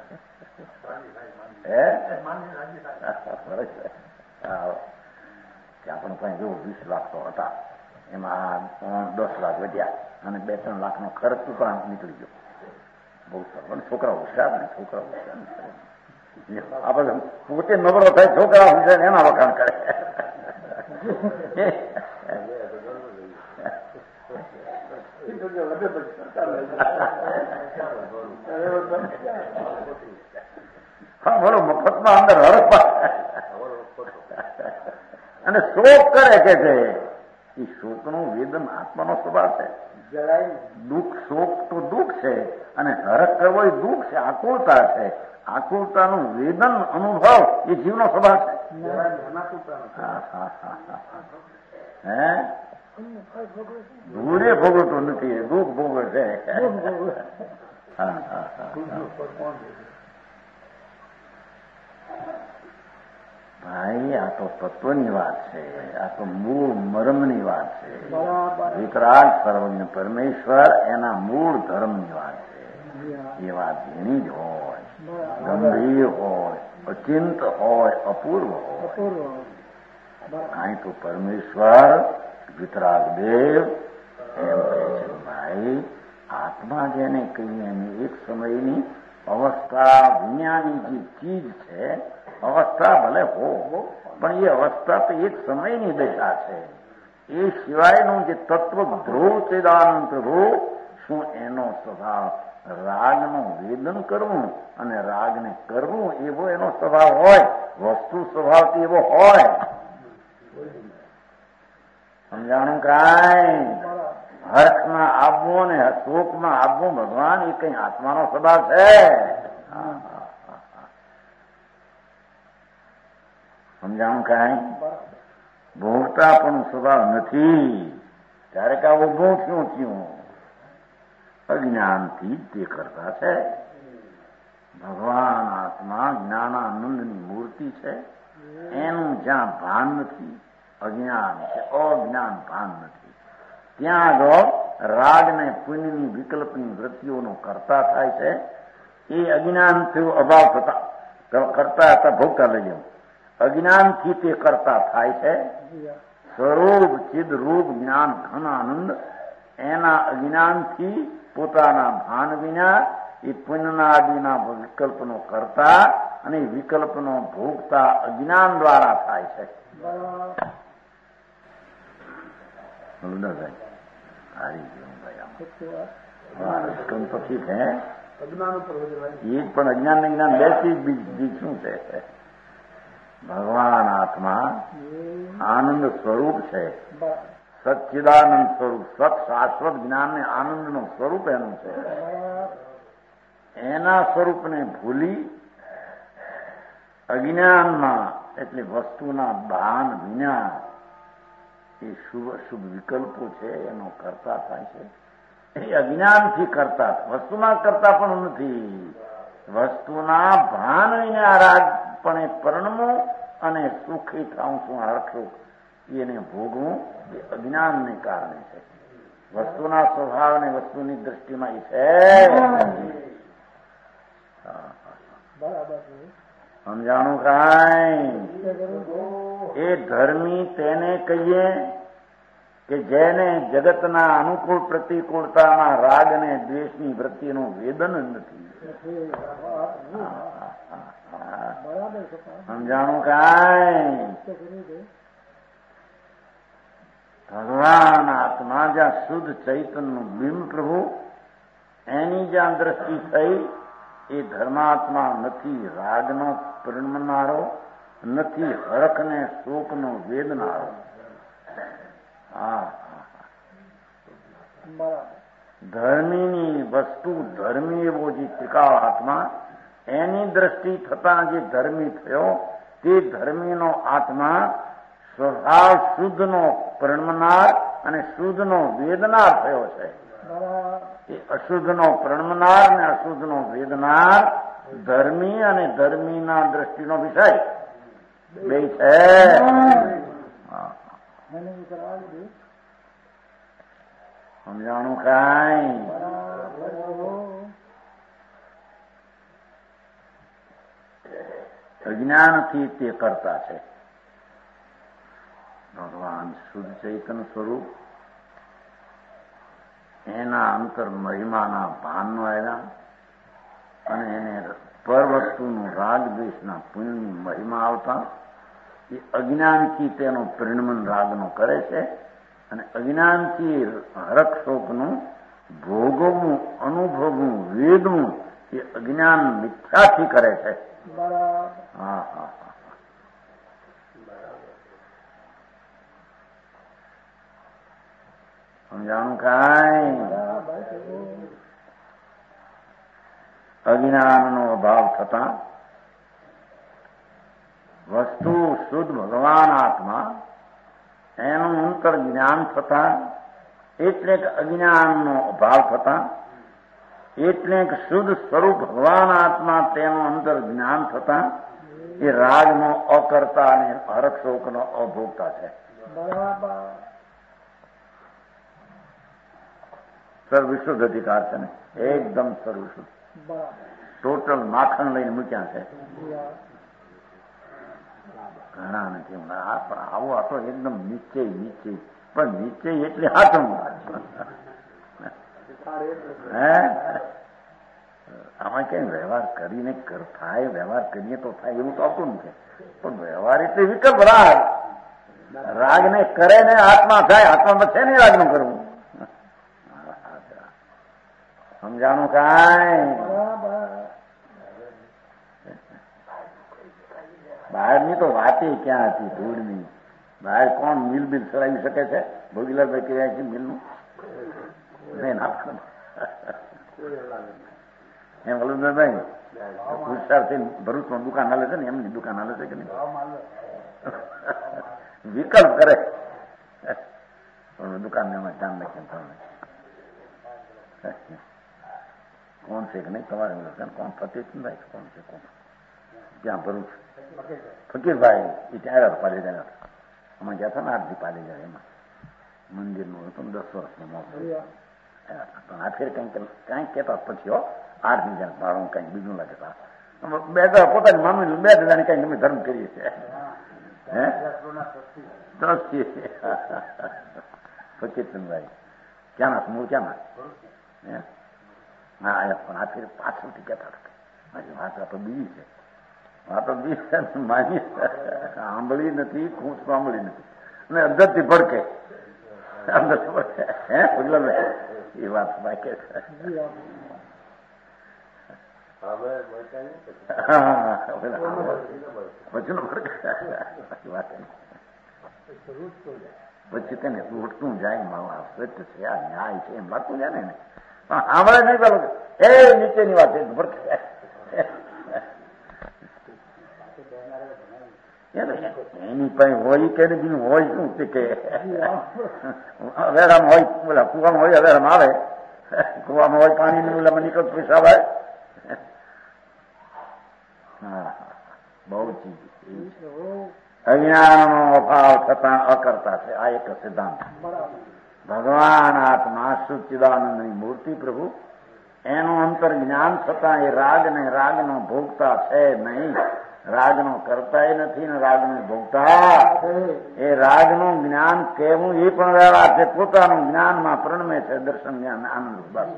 આપણે કઈ જો 20 લાખ તો હતા, એમાં 10 લાખ વધ્યા અને 2-3 લાખ નો ખર્ચ ઉપરાંત નીકળી ગયો. બહુ સરસ. છોકરા હોશિયાર ને, છોકરા હોશિયાર. આપણે પોતે નબળો થાય, છોકરા હોશિયાર એના વખાણ કરે. હા બોલો, મફતમાં અંદર હરખ અને શોક કરે કે છે. એ શોકનું વેદન આત્માનો સ્વભાવ છે. દુઃખ શોક તો દુઃખ છે અને હરખ કરવો એ દુઃખ છે, આકુળતા છે. આકુળતાનું વેદન અનુભવ એ જીવનો સ્વભાવ છે. હે દૂરે ભોગવતો નથી, દુઃખ ભોગવે છે. ભાઈ આ તો તત્વની વાત છે, આ તો મૂળ મર્મની વાત છે. વિતરાગ સર્વજ્ઞ પરમેશ્વર એના મૂળ ધર્મની વાત છે. એ વાત ઝીણી જ હોય, ગંભીર હોય, અચિંત હોય, અપૂર્વ હોય. અહીં તો પરમેશ્વર વિતરાગ દેવ એમ કહે છે ભાઈ આત્મા જેને કહીએ એની એક સમયની અવસ્થા વિજ્ઞાની જે ચીજ છે, અવસ્થા ભલે હો પણ એ અવસ્થા તો એક સમયની દશા છે. એ સિવાયનું જે તત્વ ધ્રુવ ચેદાનંત રૂપ, શું એનો સ્વભાવ રાગનું વેદન કરવું અને રાગને કરવું એવો એનો સ્વભાવ હોય, વસ્તુ સ્વભાવ એવો હોય. સમજાણું કાંઈ? હર્ષમાં આવવું ને શોકમાં આવવું ભગવાન એ કઈ આત્માનો સ્વભાવ છે. સમજાણું કાંઈ? ભોગતા પણ સ્વભાવ નથી. ત્યારે કે ઉભું શું થયું? અજ્ઞાનથી તે કરતા છે. ભગવાન આત્મા જ્ઞાનાનંદની મૂર્તિ છે. એનું જ્યાં ભાન નથી, અજ્ઞાન છે, અજ્ઞાન ભાન નથી, ત્યાં આગળ રાગ ને પુણ્યની વિકલ્પની વૃત્તિઓનો કરતા થાય છે. એ અજ્ઞાનથી અભાવ થતા કરતા હતા ભોગતા લઈ જવું. અજ્ઞાનથી તે કરતા થાય છે. સ્વરૂપ ચિદ રૂપ જ્ઞાન ઘન આનંદ એના અજ્ઞાનથી પોતાના ભાન વિના એ પુણ્યના આદિના વિકલ્પનો કરતા અને વિકલ્પનો ભોગતા અજ્ઞાન દ્વારા થાય છે. ભાઈ હારી ગયું ભાઈ આમાં અષ્ટમ તો ઠીક હે એ પણ અજ્ઞાન ને જ્ઞાન બેસી બીજ શું છે? ભગવાન આત્મા આનંદ સ્વરૂપ છે, સચ્ચિદાનંદ સ્વરૂપ, સત શાશ્વત જ્ઞાન ને આનંદ નું સ્વરૂપ એનું છે. એના સ્વરૂપને ભૂલી અજ્ઞાનમાં એટલે વસ્તુના ભાન વિના એ શુભ અશુભ વિકલ્પો છે એનો કરતા થાય છે. એ અજ્ઞાનથી કરતા, વસ્તુના કરતા પણ નથી. વસ્તુના ભાન વિના રાગપણે પરણવું અને સુખી થાઉં છું હર્ષું એને ભોગવું એ અજ્ઞાનને કારણે છે. વસ્તુના સ્વભાવ અને વસ્તુની દ્રષ્ટિમાં એ છે. સમજાણું કાંઈ? એ ધર્મી તેને કહીએ કે જેને જગતના અનુકૂળ પ્રતિકૂળતામાં રાગ અને દ્વેષની વૃત્તિનું વેદન નથી. સમજાણું કાંઈ? ભગવાન આત્મા જ્યાં શુદ્ધ ચૈતન્યનું બિંબ પ્રભુ એની જ્યાં દ્રષ્ટિ થઈ એ ધર્માત્મા નથી રાગનો પરિણમનારો, નથી હરખને શોકનો વેદનારો. ધર્મીની વસ્તુ ધર્મી એવો જે ત્રિકાળ આત્મા એની દ્રષ્ટિ થતા જે ધર્મી થયો તે ધર્મીનો આત્મા સ્વભાવ શુદ્ધનો પરિણમનાર અને શુદ્ધનો વેદનાર થયો છે. એ અશુદ્ધનો પરિણમનાર અને અશુદ્ધનો વેદનાર ધર્મી અને ધર્મીના દ્રષ્ટિનો વિષય બે છે. સમજાણું કાંઈ? અજ્ઞાનથી તે કરતા છે. ભગવાન શુદ્ધ ચૈતન્ય સ્વરૂપ એના અંતર મહિમાના ભાનનો આવ્યા અને એને પર વસ્તુનું રાગ દ્વેષના પુણ્યની મહિમા આવતા એ અજ્ઞાનથી તેનો પરિણમન રાગનો કરે છે અને અજ્ઞાનથી હરખ શોકનું ભોગવવું, અનુભવવું, વેદવું એ અજ્ઞાન મિથ્યાથી કરે છે. હા હા સમજાણું કાંઈ? અજ્ઞાનનો અભાવ થતા વસ્તુ શુદ્ધ ભગવાન આત્મા એનું અંતર જ્ઞાન થતા એટલે કે અજ્ઞાનનો અભાવ થતા એટલે કે શુદ્ધ સ્વરૂપ ભગવાન આત્મા તેનું અંતર જ્ઞાન થતા એ રાગનો અકર્તા અને હરખ શોકનો અભોગતા છે. સર્વશુદ્ધ અધિકાર છે ને, એકદમ સર્વશુદ્ધ, ટોટલ માખણ લઈને મૂક્યા છે. ઘણા નથી પણ આવું આ તો એકદમ નિશ્ચય પણ નિશ્ચય એટલે હાથમ હે આમાં કઈ વ્યવહાર કરીને થાય, વ્યવહાર કરીએ તો થાય એવું તો આવતું નથી. પણ વ્યવહાર એટલે વિકલ્પ રાગ ને કરે ને આત્મા થાય. આત્મામાં છે ને રાગનું કરવું. સમજાણું કાંઈ? બહારની તો વાતે ક્યાં હતી ધૂળની. બહાર કોણ મિલ બિલ ચલાવી શકે છે? ભોગીલાલભાઈ કહ્યા છે મિલનું એમ વલ્લભભાઈ પુરસારથી ભરૂચમાં દુકાન હાલે છે ને એમની દુકાન હાલે છે કે નહીં? વિકલ્પ કરે દુકાનને એમાં ધ્યાન રાખીને થવાનું કોણ છે કે નહીં તમારે કોણ ફતેહભાઈ કોણ છે કોણ ત્યાં ભરૂચ ફકીરભાઈ એ ત્યાં આવ્યા પાલેજા અમે ગયા હતા ને આરતી પાલેજા એમાં મંદિરનું હતું 10 વર્ષનું મોટું પણ આ ફેર કંઈક કહેતા પછી 8,000 ભાડું કંઈક બીજું લાગતા બે પોતાની મામી 2,000 કંઈક અમે ધર્મ કરીએ છીએ. હે ફકીરચંદભાઈ ક્યાંના સમૂહ ક્યાંના હા આયા પણ આ ફેર પાછળથી કહેતા હતા મારી વાત આ તો બીજી છે. આ તો બીજી માની સાંભળી નથી, ખુશ સાંભળી નથી અને અધરથી ભડકે એ વાત બાકી છે. પછી તેને ઉઠતું જાય માવા સચ છે આ ન્યાય છે એમ લાગતું જાય ને પણ સાંભળે નહીં પેલો એ નીચેની વાત એની પાસે હોય કે હોય શું કે અવેરામાં હોય બોલા કુવામાં હોય અવેરામાં આવે કુવામાં હોય પાણી ઓલામાં નીકળતું પૈસા આવે. હા બહુ ચીજ અજ્ઞાનનો અભાવ છતાં અકર્તા છે. આ એક સિદ્ધાંત. ભગવાન આત્મા સચ્ચિદાનંદની મૂર્તિ પ્રભુ એનું અંતર જ્ઞાન છતાં એ રાગનો ભોગતા છે નહીં. રાગનો કરતા નથી ને રાગનો ભોગતા. એ રાગનું જ્ઞાન કેવું એ પણ વ્યવહાર છે. પોતાનું જ્ઞાનમાં પ્રણમે છે. દર્શન જ્ઞાન આનંદ બસ.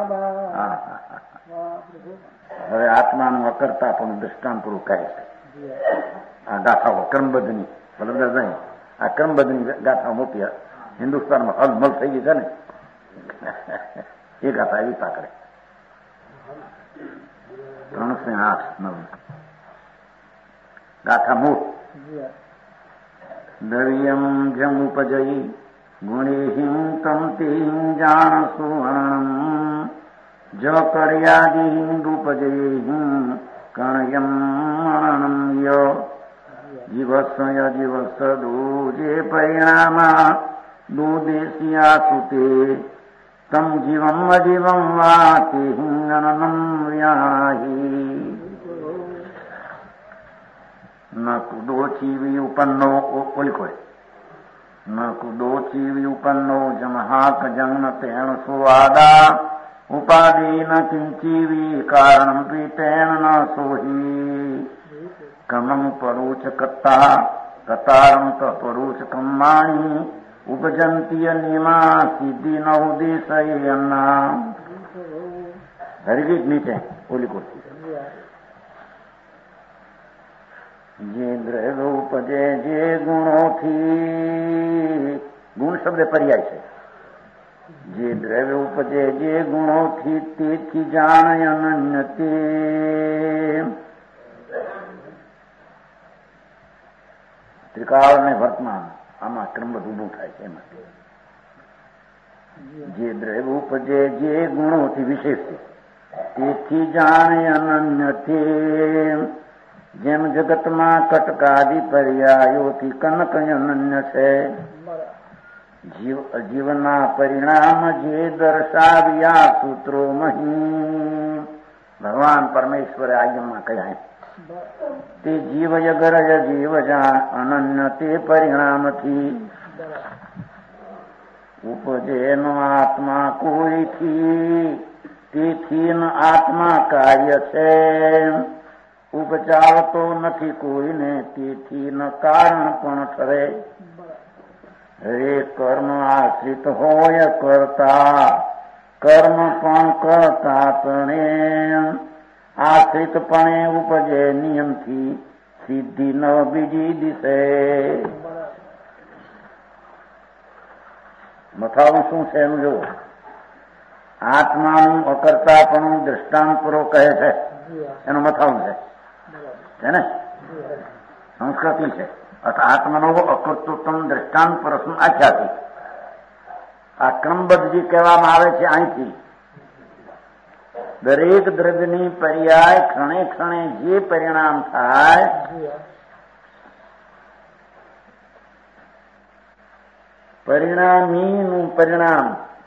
હવે આત્માનું અકર્તા પણ દ્રષ્ટાંત પૂરું કહે છે. આ ગાથાઓ ક્રમબદ્ધની બરાબર નહીં. આ ક્રમબદ્ધની ગાથા મોટી હિન્દુસ્તાનમાં હલમલ થઈ ગઈ છે ને એ ગાથા એવી પાકડે 308 ગાથા મૂળ. દરિયમ જમુપજયી ગુણેહિમ તમ તિમ જાણ સુવર્ણમ જ કર્યાદિ રૂપજયી કણયમ મણનમ યો જીવસ્ય જીવસ દૂજે પરિણામા દૂદેશિયા સુતે તમ જીવમ અજીવમ વાતિ હિંગનમ વ્યાહી ન કુદોચી વિપન્નો ઓલિકો ન કુદોચી વિપન્નો જમહાક જન્મ તેણ સુવાદા ઉપાદીન કિંચીવી કારણમ પીતેન ન સોહી કમં પરોચ કત્તા કતારમ ત પરોચ કમ્માણી ઉપજંતીય નિમા સિદ્ધિ નવદેશયન્ના. હરિગીત નીચે ઓલિકો જે દ્રવ્ય ઉપજે જે ગુણોથી ગુણ શબ્દ પર્યાય છે. જે દ્રવ્ય ઉપજે જે ગુણોથી તેથી જાણ અનન્ય તે ત્રિકાળ ને વર્તમાન આમાં ક્રમબદ્ધ ઉભું થાય છે. એમાં જે દ્રવ્ય ઉપજે જે ગુણોથી વિશેષ છે તેથી જાણ અનન્ય તે જેમ જગતમાં કટકાદી પર્યાયોથી કનક અનન્ય છે. જીવના પરિણામ જે દર્શાવ્યા સૂત્રો મહી ભગવાન પરમેશ્વરે આજ્ઞામાં કહ્યા તે જીવ યગરજ જીવ જાણ અનન્ય તે પરિણામથી ઉપજે નો આત્મા કોઈથી તેથી ન આત્મા કાર્ય છે. ઉપચારતો નથી કોઈને તેથી ન કારણ પણ ઠરે. હરે કર્મ આશ્રિત હોય કરતા કર્મ પણ કરતા તણે આશ્રિતપણે ઉપજે નિયમથી સિદ્ધિ ન બીજી દિશે. મથાવું શું છે એનું જો આત્માનું અકર્તાપણું દ્રષ્ટાંત પૂર્વક કહે છે. એનું મથાવું છે ને સંસ્કૃતિ છે. આત્માનો અકર્તૃત્વ દ્રષ્ટાંત પરસ્મ આખ્યાથી આ ક્રમબદ્ધ જે કહેવામાં આવે છે. અહીંથી દરેક દ્રવ્યની પર્યાય ક્ષણે ક્ષણે જે પરિણામ થાય પરિણામીનું પરિણામ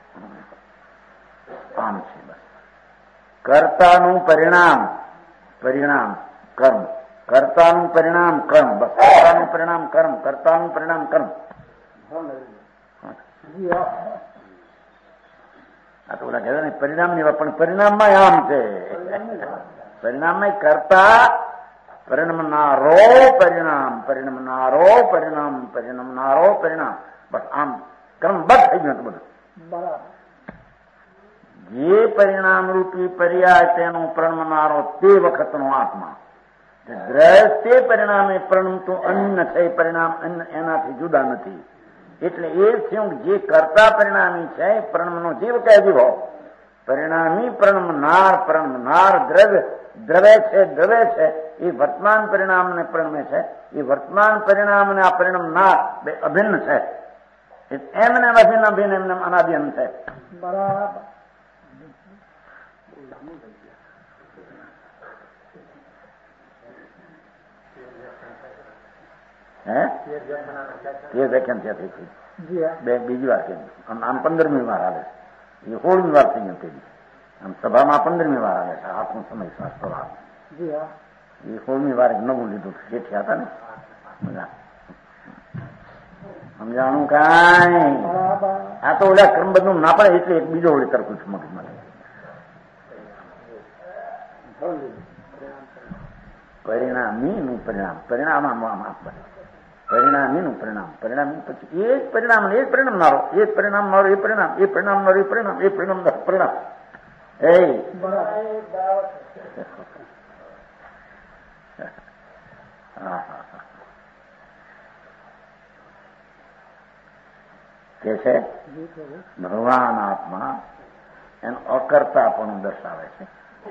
કામ છે. બસ કર્તાનું પરિણામ કર્મ કર્તાનું પરિણામ કર્મ બસ કર્તાનું પરિણામ કર્મ કર્તાનું પરિણામ કર્મ. આ તો ઓલા કહેવાય ને પરિણામ ની પણ પરિણામમાં આમ છે. પરિણામમાં કરતા પરિણમનારો પરિણામ બસ આમ ક્રમબદ્ધ થઈ ગયું બધું. જે પરિણામ રૂપી પર્યાય તેનું પરિણમનારો તે વખતનો આત્મા દ્રષ્ટિ પરિણામે પરણતું અન્ન છે. પરિણામ અન્ન એનાથી જુદા નથી. એટલે એ થયું જે કર્તા પરિણામી છે પ્રણમનો જીવ કે જીવો પરિણામી પ્રણમનાર દ્રવ્ય છે એ વર્તમાન પરિણામને પ્રણમે છે. એ વર્તમાન પરિણામને આ પરિણામનાર બે અભિન્ન છે. એમને અભિન્ન એમને અનાભિન્ન છે. બરાબર. એ વ્યાખ્યાન ત્યાંથી બીજી વાર કે આમ 15મી વાર આવે છે. એ 16મી વાર થઈ ગયું તે આમ સભામાં 15મી વાર આવે છે. આપણું સમય સ્વાસ્થ્ય એ 16મી વાર નવું લીધું શેઠી હતા ને સમજાણું કાંઈ. આ તો ઓલા ક્રમબદ્ધ નું ના પડે એટલે એક બીજો ઓળી તરફ છું મગજમાં પરિણામીનું પરિણામ પરિણામીનું પરિણામી પછી એ જ પરિણામ એ જ પરિણામનારો એ પરિણામનારો એ પરિણામનારો એ પરિણામનારો પરિણામ કે છે ભગવાન આત્મા એનો અકર્તા પણ દર્શાવે છે.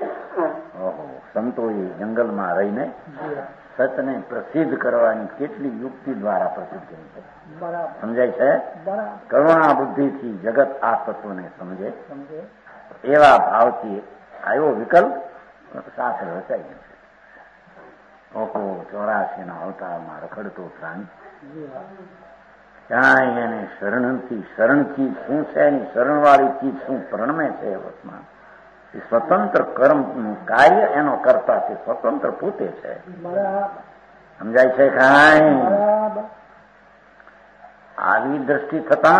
સંતોએ જંગલમાં રહીને સતને પ્રસિદ્ધ કરવાની કેટલી યુક્તિ દ્વારા પ્રસિદ્ધ કરી છે. સમજાય છે. કરુણા બુદ્ધિથી જગત આ તત્વને સમજે એવા ભાવથી આવ્યો વિકલ્પ સાથે રચાઈ ગયો છે. ઓહો 84 ના અવતારમાં રખડતો પ્રાણી ક્યાંય એને શરણથી શું છે એની શરણવાળી ચીજ શું પ્રણમે છે વર્તમાન એ સ્વતંત્ર કર્મનું કાર્ય એનો કરતા તે સ્વતંત્ર પોતે છે. સમજાય છે કાંઈ. આવી દ્રષ્ટિ થતા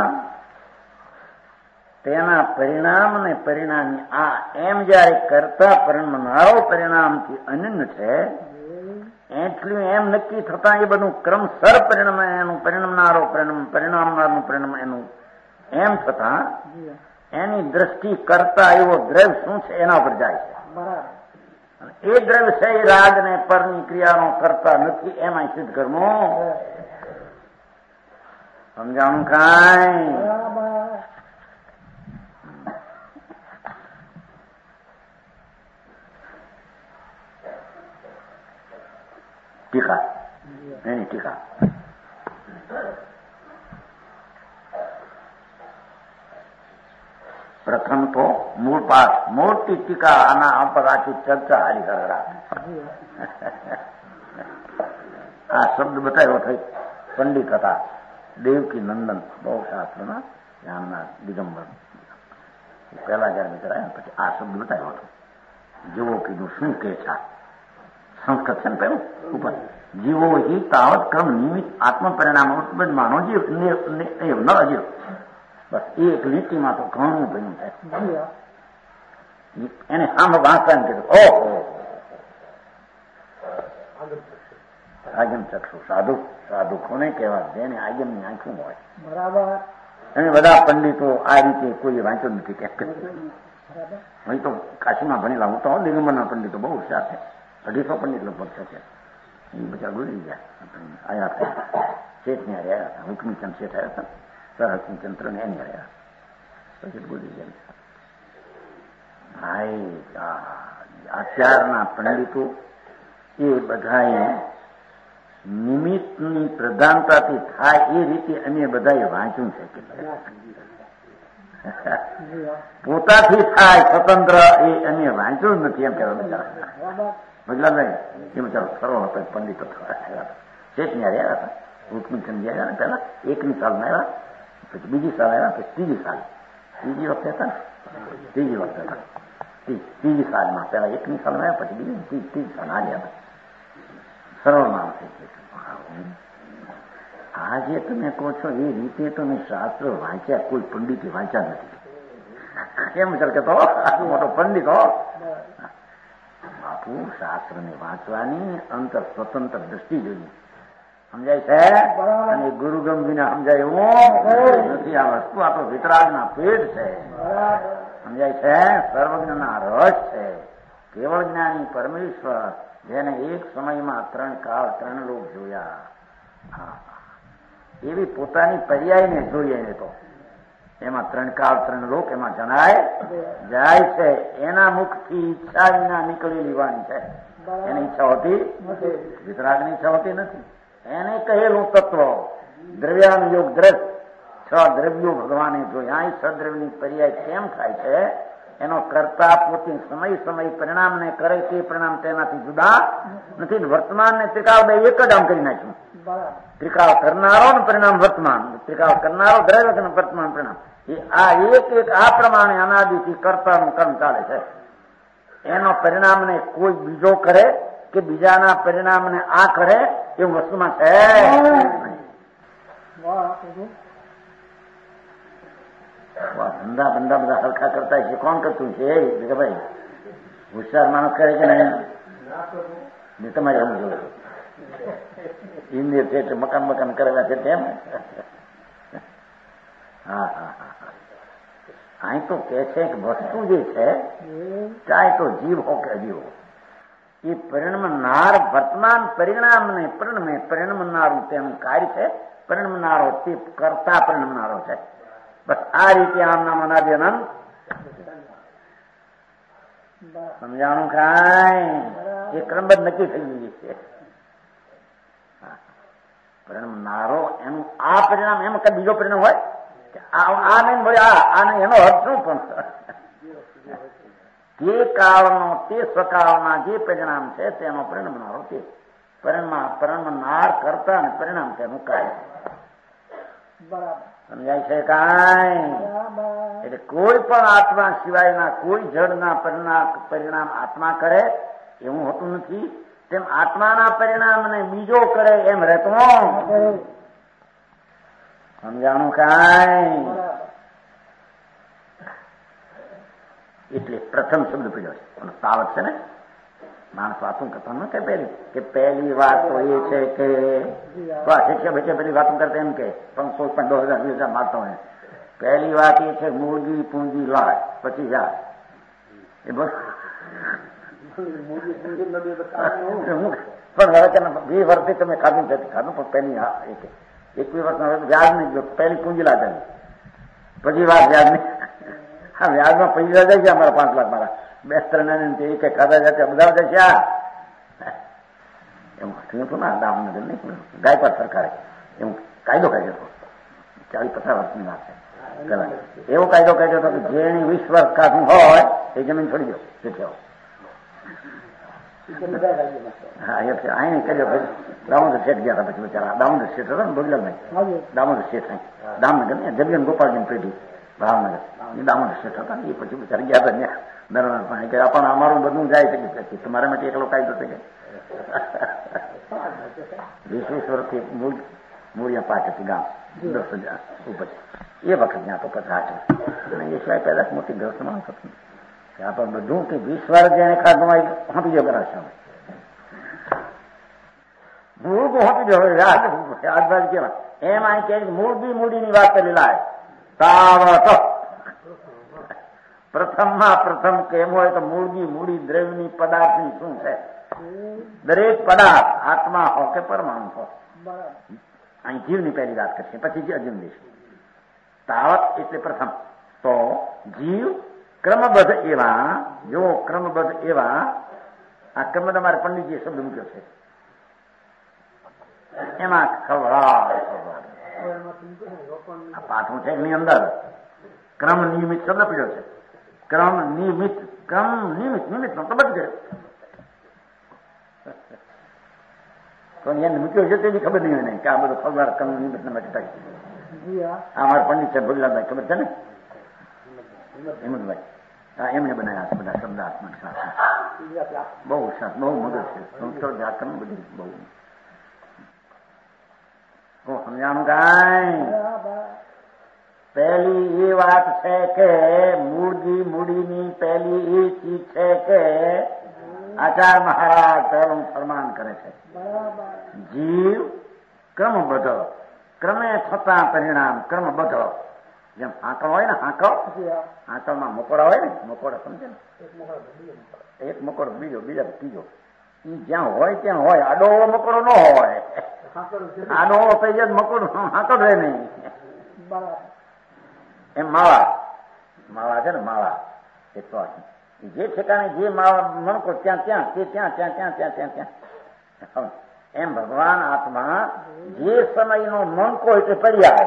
તેના પરિણામ ને પરિણામી આ એમ જયારે કરતા પરિણામનારો પરિણામથી અનન્ય છે એટલું એમ નક્કી થતા એ બધું ક્રમસર પરિણામ એનું પરિણામનારો પરિણામનારનું પરિણામ એનું એમ થતા એની દ્રષ્ટિ કરતા એવો દ્રવ્ય શું છે એના પર જાય છે. એ દ્રવ્ય છે એ રાગ ને પરની ક્રિયાનો કરતા નથી એમાં સિદ્ધ કર્મો. સમજાણું કાંઈ. ટીકા એની ટીકા પ્રથમ તો મૂળ પાઠ મોટી ટીકા આના પર આખી ચર્ચા હારી કરેલા. આ શબ્દ બતાવ્યો થઈ પંડિત હતા દેવકી નંદન બહુ શાસ્ત્રના જ્ઞાનના દિગંબર પહેલા જયારે નીકળાય પછી આ શબ્દ બતાવ્યો હતો. જીવો કીધું શું કે છે સંસ્કૃત છે ને પેલું ઉપર જીવો હિ તાવત ક્રમ નિમિત્ત આત્મ પરિણામ માનો જીવ ન અજીવ બસ એક લીટીમાં તો ઘણું બન્યું છે. એને આમ વાંચતા કીધું ઓહો આગમ ચક્ષુ સાધુ કોને કહેવાય જેને આગમની આંખું હોય. બરાબર. અને બધા પંડિતો આ રીતે કોઈ વાંચ્યું નથી કે અહીં તો કાશીમાં ભણેલા હું તો દિગંબરના પંડિતો બહુ હોશિયાર છે. 250 પંડિત લગભગ છે. એ બધા ગુજરી ગયા આયા હતા શેઠ ને રહ્યા હતા હુકમીચંદ શેઠ આવ્યા હતા સર હકીમચંદ્ર ને એની રહ્યા પછી ગુજરી ગયા. ભાઈ અત્યારના પંડિતો એ બધા નિમિત્તની પ્રધાનતાથી થાય એ રીતે અમે બધાએ વાંચ્યું છે કે પોતાથી થાય સ્વતંત્ર એ અમે વાંચ્યું જ નથી એમ કહેવા બિચારા બદલા નહીં એ બિચારો સરળ હતો પંડિતો શેઠ ને રહ્યા હતા હુકમીચંદ આવ્યા ને પેલા 1ની સાલમાં આવ્યા પછી બીજી સાલ આવ્યા પછી ત્રીજી સાલ ત્રીજી વખતે હતા ને ત્રીજી વખતે હતા ત્રીજી સાલમાં પેલા 1ની સાલમાં આવ્યા પછી બીજી ત્રીજી સાલ આવ્યા હતા. સરળ માણસ. આજે તમે કહો છો એ રીતે તો મેં શાસ્ત્ર વાંચ્યા કોઈ પંડિતે વાંચ્યા નથી. કેમ ચાલ કે તો આટલું મોટો પંડિત હો બાપુ શાસ્ત્રને વાંચવાની અંતર સ્વતંત્ર દ્રષ્ટિ જોઈએ. સમજાય છે. અને ગુરુ ગંભીને સમજાય એવું નથી. આ વસ્તુ આપણો વિતરાગના પેટ છે. સમજાય છે. સર્વજ્ઞના રસ છે. કેવળ જ્ઞાની પરમેશ્વર જેને એક સમયમાં 3 કાળ 3 લોક જોયા એવી પોતાની પર્યાયને જોઈએ ને તો એમાં 3 કાળ 3 લોક એમાં જણાય જાય છે. એના મુખથી ઈચ્છા વિના નીકળેલી વાણી છે. એની ઈચ્છા હોતી વિતરાગની ઈચ્છા હોતી નથી. એને કહેલું તત્વ દ્રવ્યાનુયોગ દ્રવ્ય 6 દ્રવ્યો ભગવાને જોયા. એ 6 દ્રવ્યની પર્યાય કેમ થાય છે? એનો કરતા પોતે સમય પરિણામને કરે તે પરિણામ તેનાથી જુદા નથી. વર્તમાન ને ત્રિકાળ બે એક જ આમ કરી નાખ્યું. ત્રિકાળ કરનારો ને પરિણામ વર્તમાન, ત્રિકાળ કરનારો દ્રવ્ય અને વર્તમાન પરિણામ. એ આ એક આ પ્રમાણે અનાદિથી કર્તાનું કર્મ ચાલે છે. એનો પરિણામને કોઈ બીજો કરે કે બીજાના પરિણામને આ કરે એવું વસ્તુમાં છે. ધંધા બધા હલકા કરતા છે. કોણ કરતું છે? ભાઈ હોશિયાર માણસ કરે કે નહીં? તમારે એમ જોયું ઇન્દ્રિય છે એટલે મકાન કરેલા છે તેમ. હા અહીં તો કે છે કે વસ્તુ જે છે ચાહે તો જીવ હો કે અજીવ હો, એ પરિણમનાર વર્તમાન પરિણામને પરિણમનારું તેનું કાર્ય છે. પરિણમનારો તે કરતા પરિણમનારો છે. બસ આ રીતે આમ નામ અનાદિ અનંત સમજાણું કાંઈ? એ ક્રમબદ્ધ નક્કી થઈ ગયું છે. પરિણમનારો એનું આ પરિણામ એમ કઈ બીજો પરિણામ હોય આ નહીં હોય આ નહીં, એનો અર્થ શું? પણ તે કાળનો તે સ્વકાળના જે પરિણામ છે તેનો પરિણમનારો તે પરિણમનાર કરતા અને પરિણામ તેનું કાર્ય. સમજાય છે કાંઈ? એટલે કોઈ પણ આત્મા સિવાયના કોઈ જડના પરિણામ આત્મા કરે એવું હોતું નથી. તેમ આત્માના પરિણામને બીજો કરે એમ રહેતો. સમજાણું કાંઈ? એટલે પ્રથમ શબ્દ પીડ્યો છે પણ તાવત છે ને માણસ વાતું કરતા ન કે પહેલી વાત તો એ છે કે શિક્ષા બેઠે પેલી વાતું કરતા એમ કે 500 પણ 2000 માગતો હોય. પહેલી વાત એ છે મોજી પૂંજી લાય પછી જા એ બસ. પણ હવે 2 વર્ષથી તમે ખાધું નથી ખાધું પણ પહેલી હા 21 વર્ષ વ્યાજ નહીં પહેલી પૂંજી લાગે પછી વાત વ્યાજ નહીં. હા વ્યાજમાં પૈસા જાય છે અમારા 5 લાખ મારા 2 3 ખાધા જાય બધા જાય છે. એમ હતું ના દામનગર નહીં ગાયપાટ સરકારે એમ કાયદો કાઢ્યો હતો 40-50 વર્ષની વાત છે. એવો કાયદો કાઢ્યો હતો કે જેને 20 વર્ષ કાઢું હોય એ જમીન છોડી દો શીખ્યો. હા એ અહીં કર્યો પછી દામોદર શેઠ ગયા હતા. પછી બચારા દામોદર શેઠ હતા ને બગલભાઈ દામોદર શેઠ અહીં દામનગર ને જગન ગોપાલજી પેઢી ભાવનગર એ દામોદર શેઠ હતા ને એ પછી બચારા ગયા હતા ત્યાં નરનાથ પાસે કે પણ અમારું બધું જાય છે કે તમારા માટે એકલો કાયદો છે કે 20 વર્ષથી મૂળિયા પાક હતી ગામ 10,000 ઉપર એ વખત ત્યાં તો 50 અને એ સિવાય પેલા મોટી ગ્રસ્ત માણસ હતું ત્યાં પણ બધું કે 20 વર્ષ જેને ખાધું આપી દો કરાશે મૂળ તો આપી દો આજુબાજુ કેવા એમાં કે મૂડીની વાત કરી લાય તાવત પ્રથમ કેમ હોય તો મૂડી દ્રવ્યની પદાર્થની શું છે? દરેક પદાર્થ આત્મા હો કે પરમાણુ હો. અહીં જીવની પહેલી વાત કરશે પછી અજીવ દેશ. તાવત એટલે પ્રથમ તો જીવ ક્રમબદ્ધ એવા જો ક્રમબદ્ધ એવા આ ક્રમબદ્ધ અમારે પંડિતજીએ શબ્દ મૂક્યો છે એમાં આ પાઠું છે એની અંદર ક્રમ નિયમિત શબ્દ પીડ્યો છે. ક્રમ નિયમિત નિમિત્ત તો બધું છે તો એને મૂક્યો છે તેની ખબર નહીં હોય નહીં કે આ બધું ફળવાર ક્રમ નિમિત્ત માટે થાય. આ મારા પંડિત છે ભગલાભાઈ ખબર છે ને હેમંતભાઈ હા એમને બનાવ્યા છે બધા શબ્દાત્મક શાસ્ત્ર બહુ સરસ બહુ મધુર છે. સંસ્કૃત વ્યાકરણ બધું બહુ સમજાણું કાંઈ? પહેલી એ વાત છે કે મૂડીની પહેલી એ ચીજ છે કે આચાર મહારાજ પહેલું ફરમાન કરે છે જીવ ક્રમબદ્ધ ક્રમે થતા પરિણામ ક્રમબદ્ધ. જેમ હાંકળ હોય ને હાંકળમાં મકોડા હોય ને મકોડા સમજે ને એક મકોડો બીજો ત્રીજો એ જ્યાં હોય ત્યાં હોય આડો મકોડો ન હોય આડો થઈ જાય મકડ હાકડ રહે નહીં. બરાબર. એમ માળા છે ને માળા એ તો જે ઠેકાણે જે માળા મણકો ત્યાં ત્યાં તે ત્યાં ત્યાં ત્યાં ત્યાં ત્યાં ત્યાં એમ ભગવાન આત્મા જે સમયનો મણકો એટલે પર્યાય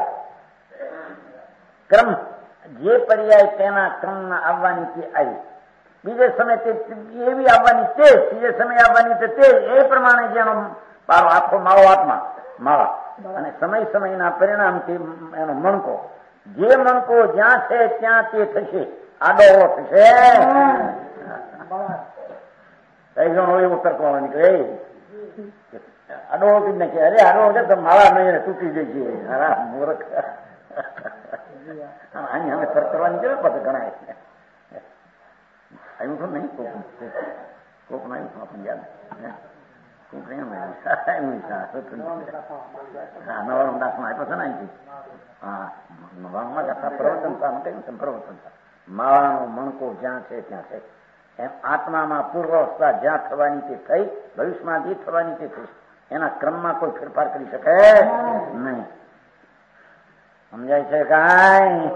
ક્રમ જે પર્યાય તેના ક્રમમાં આવવાની તે આવી બીજે સમય તે એવી આવવાની તે બીજે સમય આવવાની તે એ પ્રમાણે જેનો મારો આખો મારો આત્મા માળા અને સમય સમયના પરિણામથી એનો મણકો જે મણકો જ્યાં છે ત્યાં તે થશે આડો થશે એવો તર્કવા નીકળે આડો જ નાખે અરે આડો છે તો માળા નહીં તૂટી જશે મૂર્ખ આની અમે તર્ક કરવાની જરૂર પછી ગણાય આવ્યું તો નહીં કોક ના આવ્યું આપણને યાદ કોક નહીં નવાનું દાખલા આપ્યો છે ને અહીંથી હા નવામાં જતા પ્રવર્તનતા કહ્યું છે પ્રવર્તનતા માળાનો મણકો જ્યાં છે ત્યાં છે એમ આત્મામાં પૂર્વાવસ્થા જ્યાં થવાની તે થઈ ભવિષ્યમાં જે થવાની તે થઈ એના ક્રમમાં કોઈ ફેરફાર કરી શકે નહીં. સમજાય છે કાંઈ?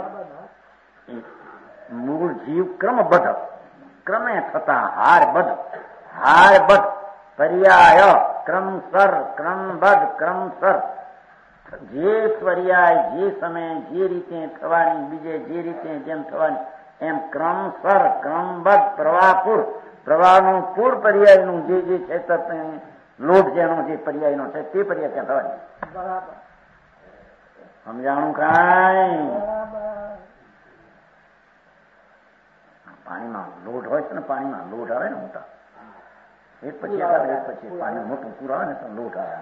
મૂળ જીવ ક્રમબદ્ધ ક્રમે થતા હારબદ્ધ પર્યાય ક્રમસર ક્રમબદ્ધ ક્રમસર જે પર્યાય જે સમયે જે રીતે થવાની બીજે જે રીતે જેમ થવાની એમ ક્રમસર ક્રમબદ્ધ પ્રવાહનું પૂર પર્યાયનું જે છે લોટ જેનો જે પર્યાયનો છે તે પર્યાય ત્યાં થવાની. બરાબર. સમજાણું કાંઈ? પાણીમાં લોટ હોય છે ને પાણીમાં લોટ આવે ને મોટા એક પછી એક પછી પાણી મોટું પૂર આવે ને તો લોટ આવે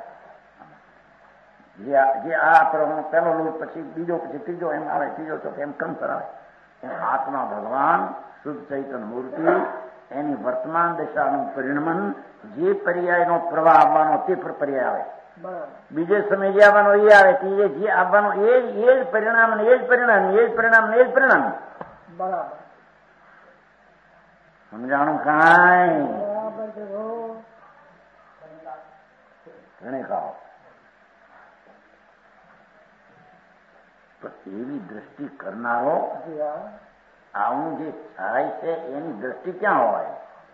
જે આ પેલો લોટ પછી બીજો પછી ત્રીજો એમ આવે ત્રીજો ચોથો એમ ક્રમસર આવે એમ આત્મા ભગવાન શુદ્ધ ચૈતન્ય મૂર્તિ એની વર્તમાન દશાનું પરિણમન જે પર્યાયનો પ્રવાહ આવવાનો તે પર્યાય આવે બીજે સમય જે આવવાનો એ આવે ત્રીજે જે આવવાનો એ જ પરિણામ ને એ જ પરિણામ એ જ પરિણામ ને એ જ પરિણામ. બરાબર. સમજાણું કાંઈ? ઘણે ખાઓ તો એવી દ્રષ્ટિ કરનારો આવું જે થાય છે એની દ્રષ્ટિ ક્યાં હોય?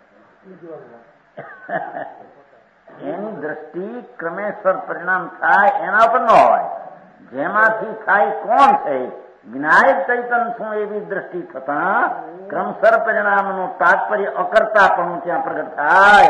એની દ્રષ્ટિ ક્રમેસર પરિણામ થાય એના પર ન હોય. જેમાંથી થાય કોણ છે? જ્ઞાયક ચૈતન્ય શું એવી દ્રષ્ટિ થતા ક્રમસર પરિણામનું તાત્પર્ય અકર્તાપણું ત્યાં પ્રગટ થાય.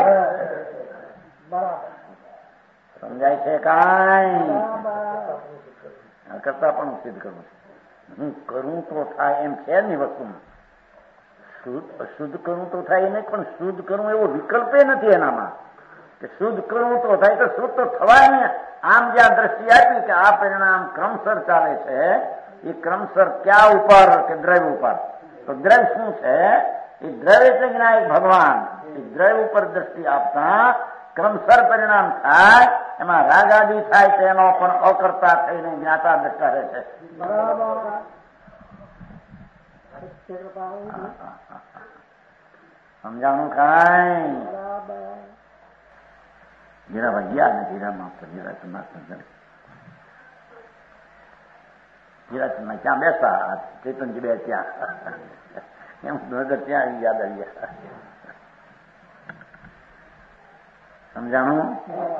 સમજાય છે કાંઈ? અકર્તાપણું સિદ્ધ કરવું છે. હું કરું તો થાય એમ છે ની વસ્તુમાં. અશુદ્ધ કરવું તો થાય નહીં પણ શુદ્ધ કરવું એવો વિકલ્પે નથી એનામાં કે શુદ્ધ કરવું તો થાય તો શુદ્ધ તો થવાય ને. આમ જ્યાં દ્રષ્ટિ આપી કે આ પરિણામ ક્રમસર ચાલે છે એ ક્રમસર ક્યાં ઉપર કે દ્રવ્ય ઉપર તો દ્રવ્ય શું છે? એ દ્રવ્ય એટલે જ્ઞાયક ભગવાન એ દ્રવ્ય ઉપર દ્રષ્ટિ આપતા ક્રમસર પરિણામ થાય એમાં રાગાદી થાય તેનો પણ અકર્તા થઈને જ્ઞાતા દ્રષ્ટા રહે છે. સમજાણું કાંઈ? જીરાભાઈ ગયા ને જીરામાં જીરાચંદના ક્યાં બેસતા ચેતનજી બે ત્યાં એમ નગર ત્યાં યાદ આવી ગયા. સમજાણું?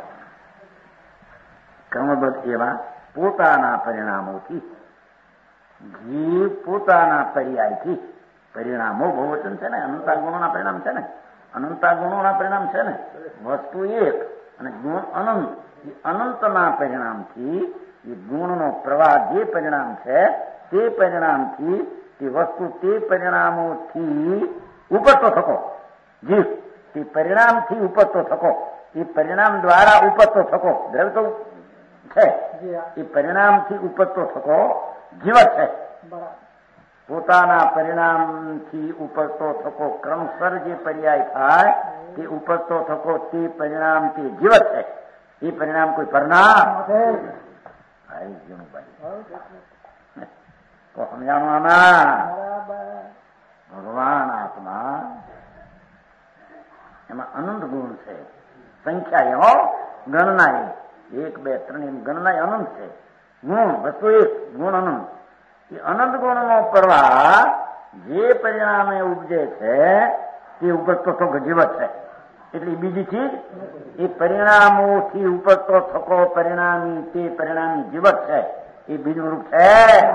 કર્મબદ્ધ એવા પોતાના પરિણામોથી જીવ પોતાના પર્યાયથી પરિણામો બહુવચન છે ને અનંતા ગુણોના પરિણામ છે ને અનંતા ગુણોના પરિણામ છે ને વસ્તુ એક અને ગુણ અનંત અનંતના પરિણામથી એ ગુણનો પ્રવાહ જે પરિણામ છે તે પરિણામથી તે વસ્તુ તે પરિણામોથી ઉપરતો થકો જીવ તે પરિણામથી ઉપરતો થકો એ પરિણામ દ્વારા ઉપરતો થકો દ્રવ્ય તો છે એ પરિણામથી ઉપરતો થકો જીવત છે. પોતાના પરિણામથી ઉપરતો થકો ક્રમસર જે પર્યાય થાય તે ઉપરતો થકો તે પરિણામથી જીવત છે. એ પરિણામ કોઈ પરિણામ તો સમજાણું આમાં? ભગવાન આત્મા એમાં અનંત ગુણ છે. સંખ્યા એવો ગણના 1, 2, 3 એમ ગણના અનંત છે. ગુણ વસ્તુ એક, ગુણ અનંત. એ અનંત ગુણનો પ્રવાહ જે પરિણામે ઉપજે છે તે ઉપજતો થકો જીવત છે. એટલે બીજી ચીજ એ પરિણામોથી ઉપજતો થકો પરિણામી તે પરિણામી જીવત છે. એ બીજું રૂપ છે.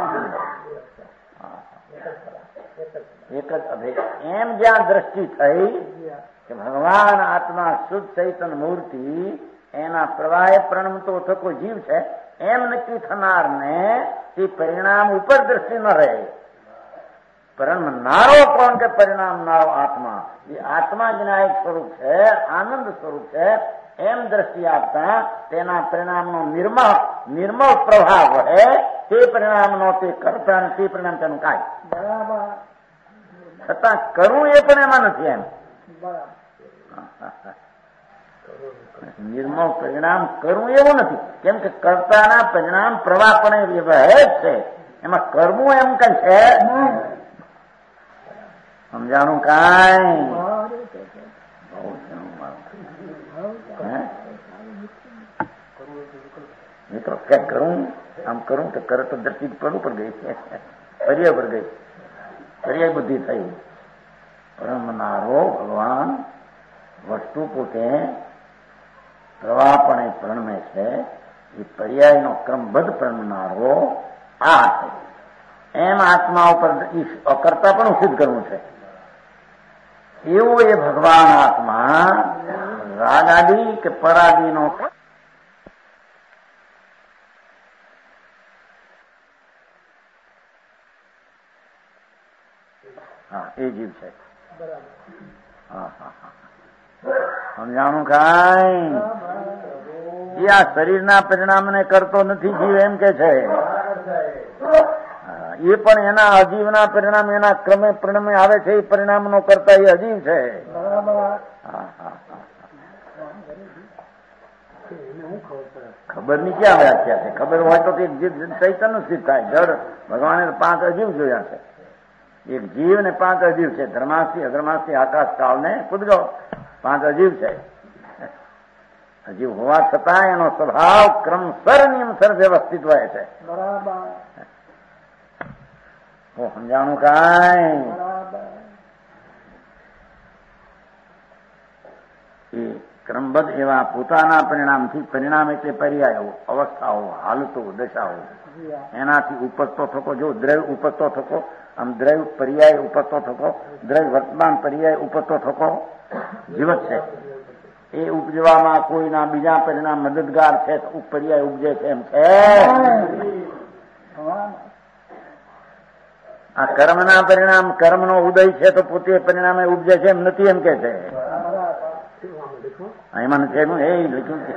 એક જ અભેદ. એમ જ્યાં દ્રષ્ટિ થઈ કે ભગવાન આત્મા શુદ્ધ ચૈતન્ય મૂર્તિ એના પ્રવાહે પ્રણમતો થકો જીવ છે એમ નક્કી થનારને તે પરિણામ ઉપર દ્રષ્ટિ ન રહે. પરિણામનારો કોણ કે પરિણામનારો આત્મા. એ આત્મા જ્ઞાયક સ્વરૂપ છે, આનંદ સ્વરૂપ છે. એમ દ્રષ્ટિ આપતા તેના પરિણામનો નિર્મળ પ્રભાવ રહે. તે પરિણામનો તે કરતા તે પરિણામ તેનું કાય. બરાબર. છતાં કરવું એ પણ એમાં નથી. એમ નિર્મળ પરિણામ કરવું એવું નથી. કેમ કે કર્તાના પરિણામ પ્રવાહ પણ એ રહે જ છે. એમાં કરવું એમ કઈ છે. સમજાણું કાંઈ? મિત્રો ક્યાંક કરું આમ કરું તો કરે તો દ્રષ્ટિ પડવું પર ગઈ છે. પર્યાય પર ગઈ, પર્યાય બુદ્ધિ થઈ. પરમનારો ભગવાન વસ્તુ પોતે પ્રવાહપણે પ્રણમે છે. એ પર્યાયનો ક્રમબદ્ધ પ્રણમનારો આ છે. એમ આત્મા ઉપર અકર્તા પણ સિદ્ધ કરવું છે. એવું એ ભગવાન આત્મા રાગાદી કે પરાદીનો એ જીવ છે. સમજાણું કાંઈ? એ આ શરીરના પરિણામને કરતો નથી જીવ એમ કે છે. એ પણ એના અજીવના પરિણામ એના ક્રમે પરિણામે આવે છે. એ પરિણામનો કરતા એ અજીવ છે. ખબર ની ક્યાં વ્યાખ્યા છે? ખબર હોય તો ચૈતન્ય સિદ્ધ થાય. જડ ભગવાને 5 અજીવ જોયા છે. એક જીવ ને 5 અજીવ છે. ધર્માસ્થી અધર્માસ્થી આકાશ કાળ ને કુદગો 5 અજીવ છે. અજીવ હોવા છતાં એનો સ્વભાવ ક્રમસર નિયમસર વ્યવસ્થિત હોય છે. સમજાણું કાંઈ? એ ક્રમબદ્ધ એવા પોતાના પરિણામથી, પરિણામ એટલે પર્યાયો, અવસ્થાઓ, હાલતો, દશાઓ, એનાથી ઉપજતો થકો. જો દ્રવ્ય ઉપજતો થકો, આમ દ્રવ્ય પર્યાય ઉપજતો થકો, દ્રવ્ય વર્તમાન પર્યાય ઉપજતો થકો જીવત છે. એ ઉપજવામાં કોઈના બીજા પરિણામ મદદગાર છે તો પર્યાય ઉપજે છે એમ છે. આ કર્મના પરિણામ કર્મનો ઉદય છે તો પોતે પરિણામે ઉપજે છે એમ નથી એમ કે છે. એમાં નથી એનું એ લખ્યું છે.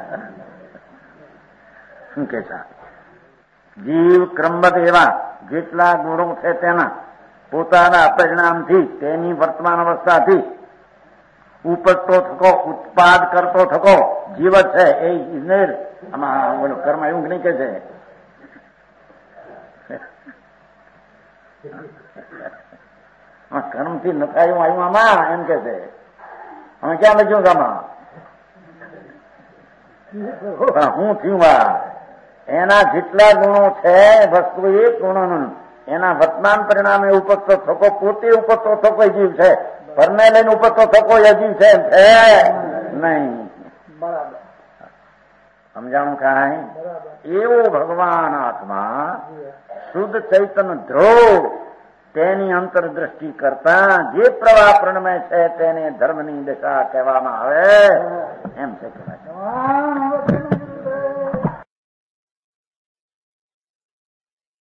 શું કે છે? જીવ ક્રમબદ્ધ એવા જેટલા ગુણો છે તેના પોતાના પરિણામથી તેની વર્તમાન અવસ્થાથી ઉપજતો થકો, ઉત્પાદ કરતો થકો જીવત છે. એ ઇજનેર આમાં કર્મ એવું નહીં કે છે. કર્મથી નથાયું આવ્યું આમાં એમ કે છે. અમે ક્યાં લખ્યું આમાં? હું થયું આ એના જેટલા ગુણો છે વસ્તુ એક ગુણો એના વર્તમાન પરિણામે ઉપજતો થકો પોતે ઉપજતો થકો જીવ છે. પરને લઈને ઉપજતો થકો એ જીવ છે નહીં. સમજાણું કાંઈ? એવો ભગવાન આત્મા શુદ્ધ ચૈતન્ય ધ્રુવ તેની અંતરદ્રષ્ટિ કરતા જે પ્રવાહ પ્રણમે છે તેને ધર્મની દશા કહેવામાં આવે એમ છે. કહેવાય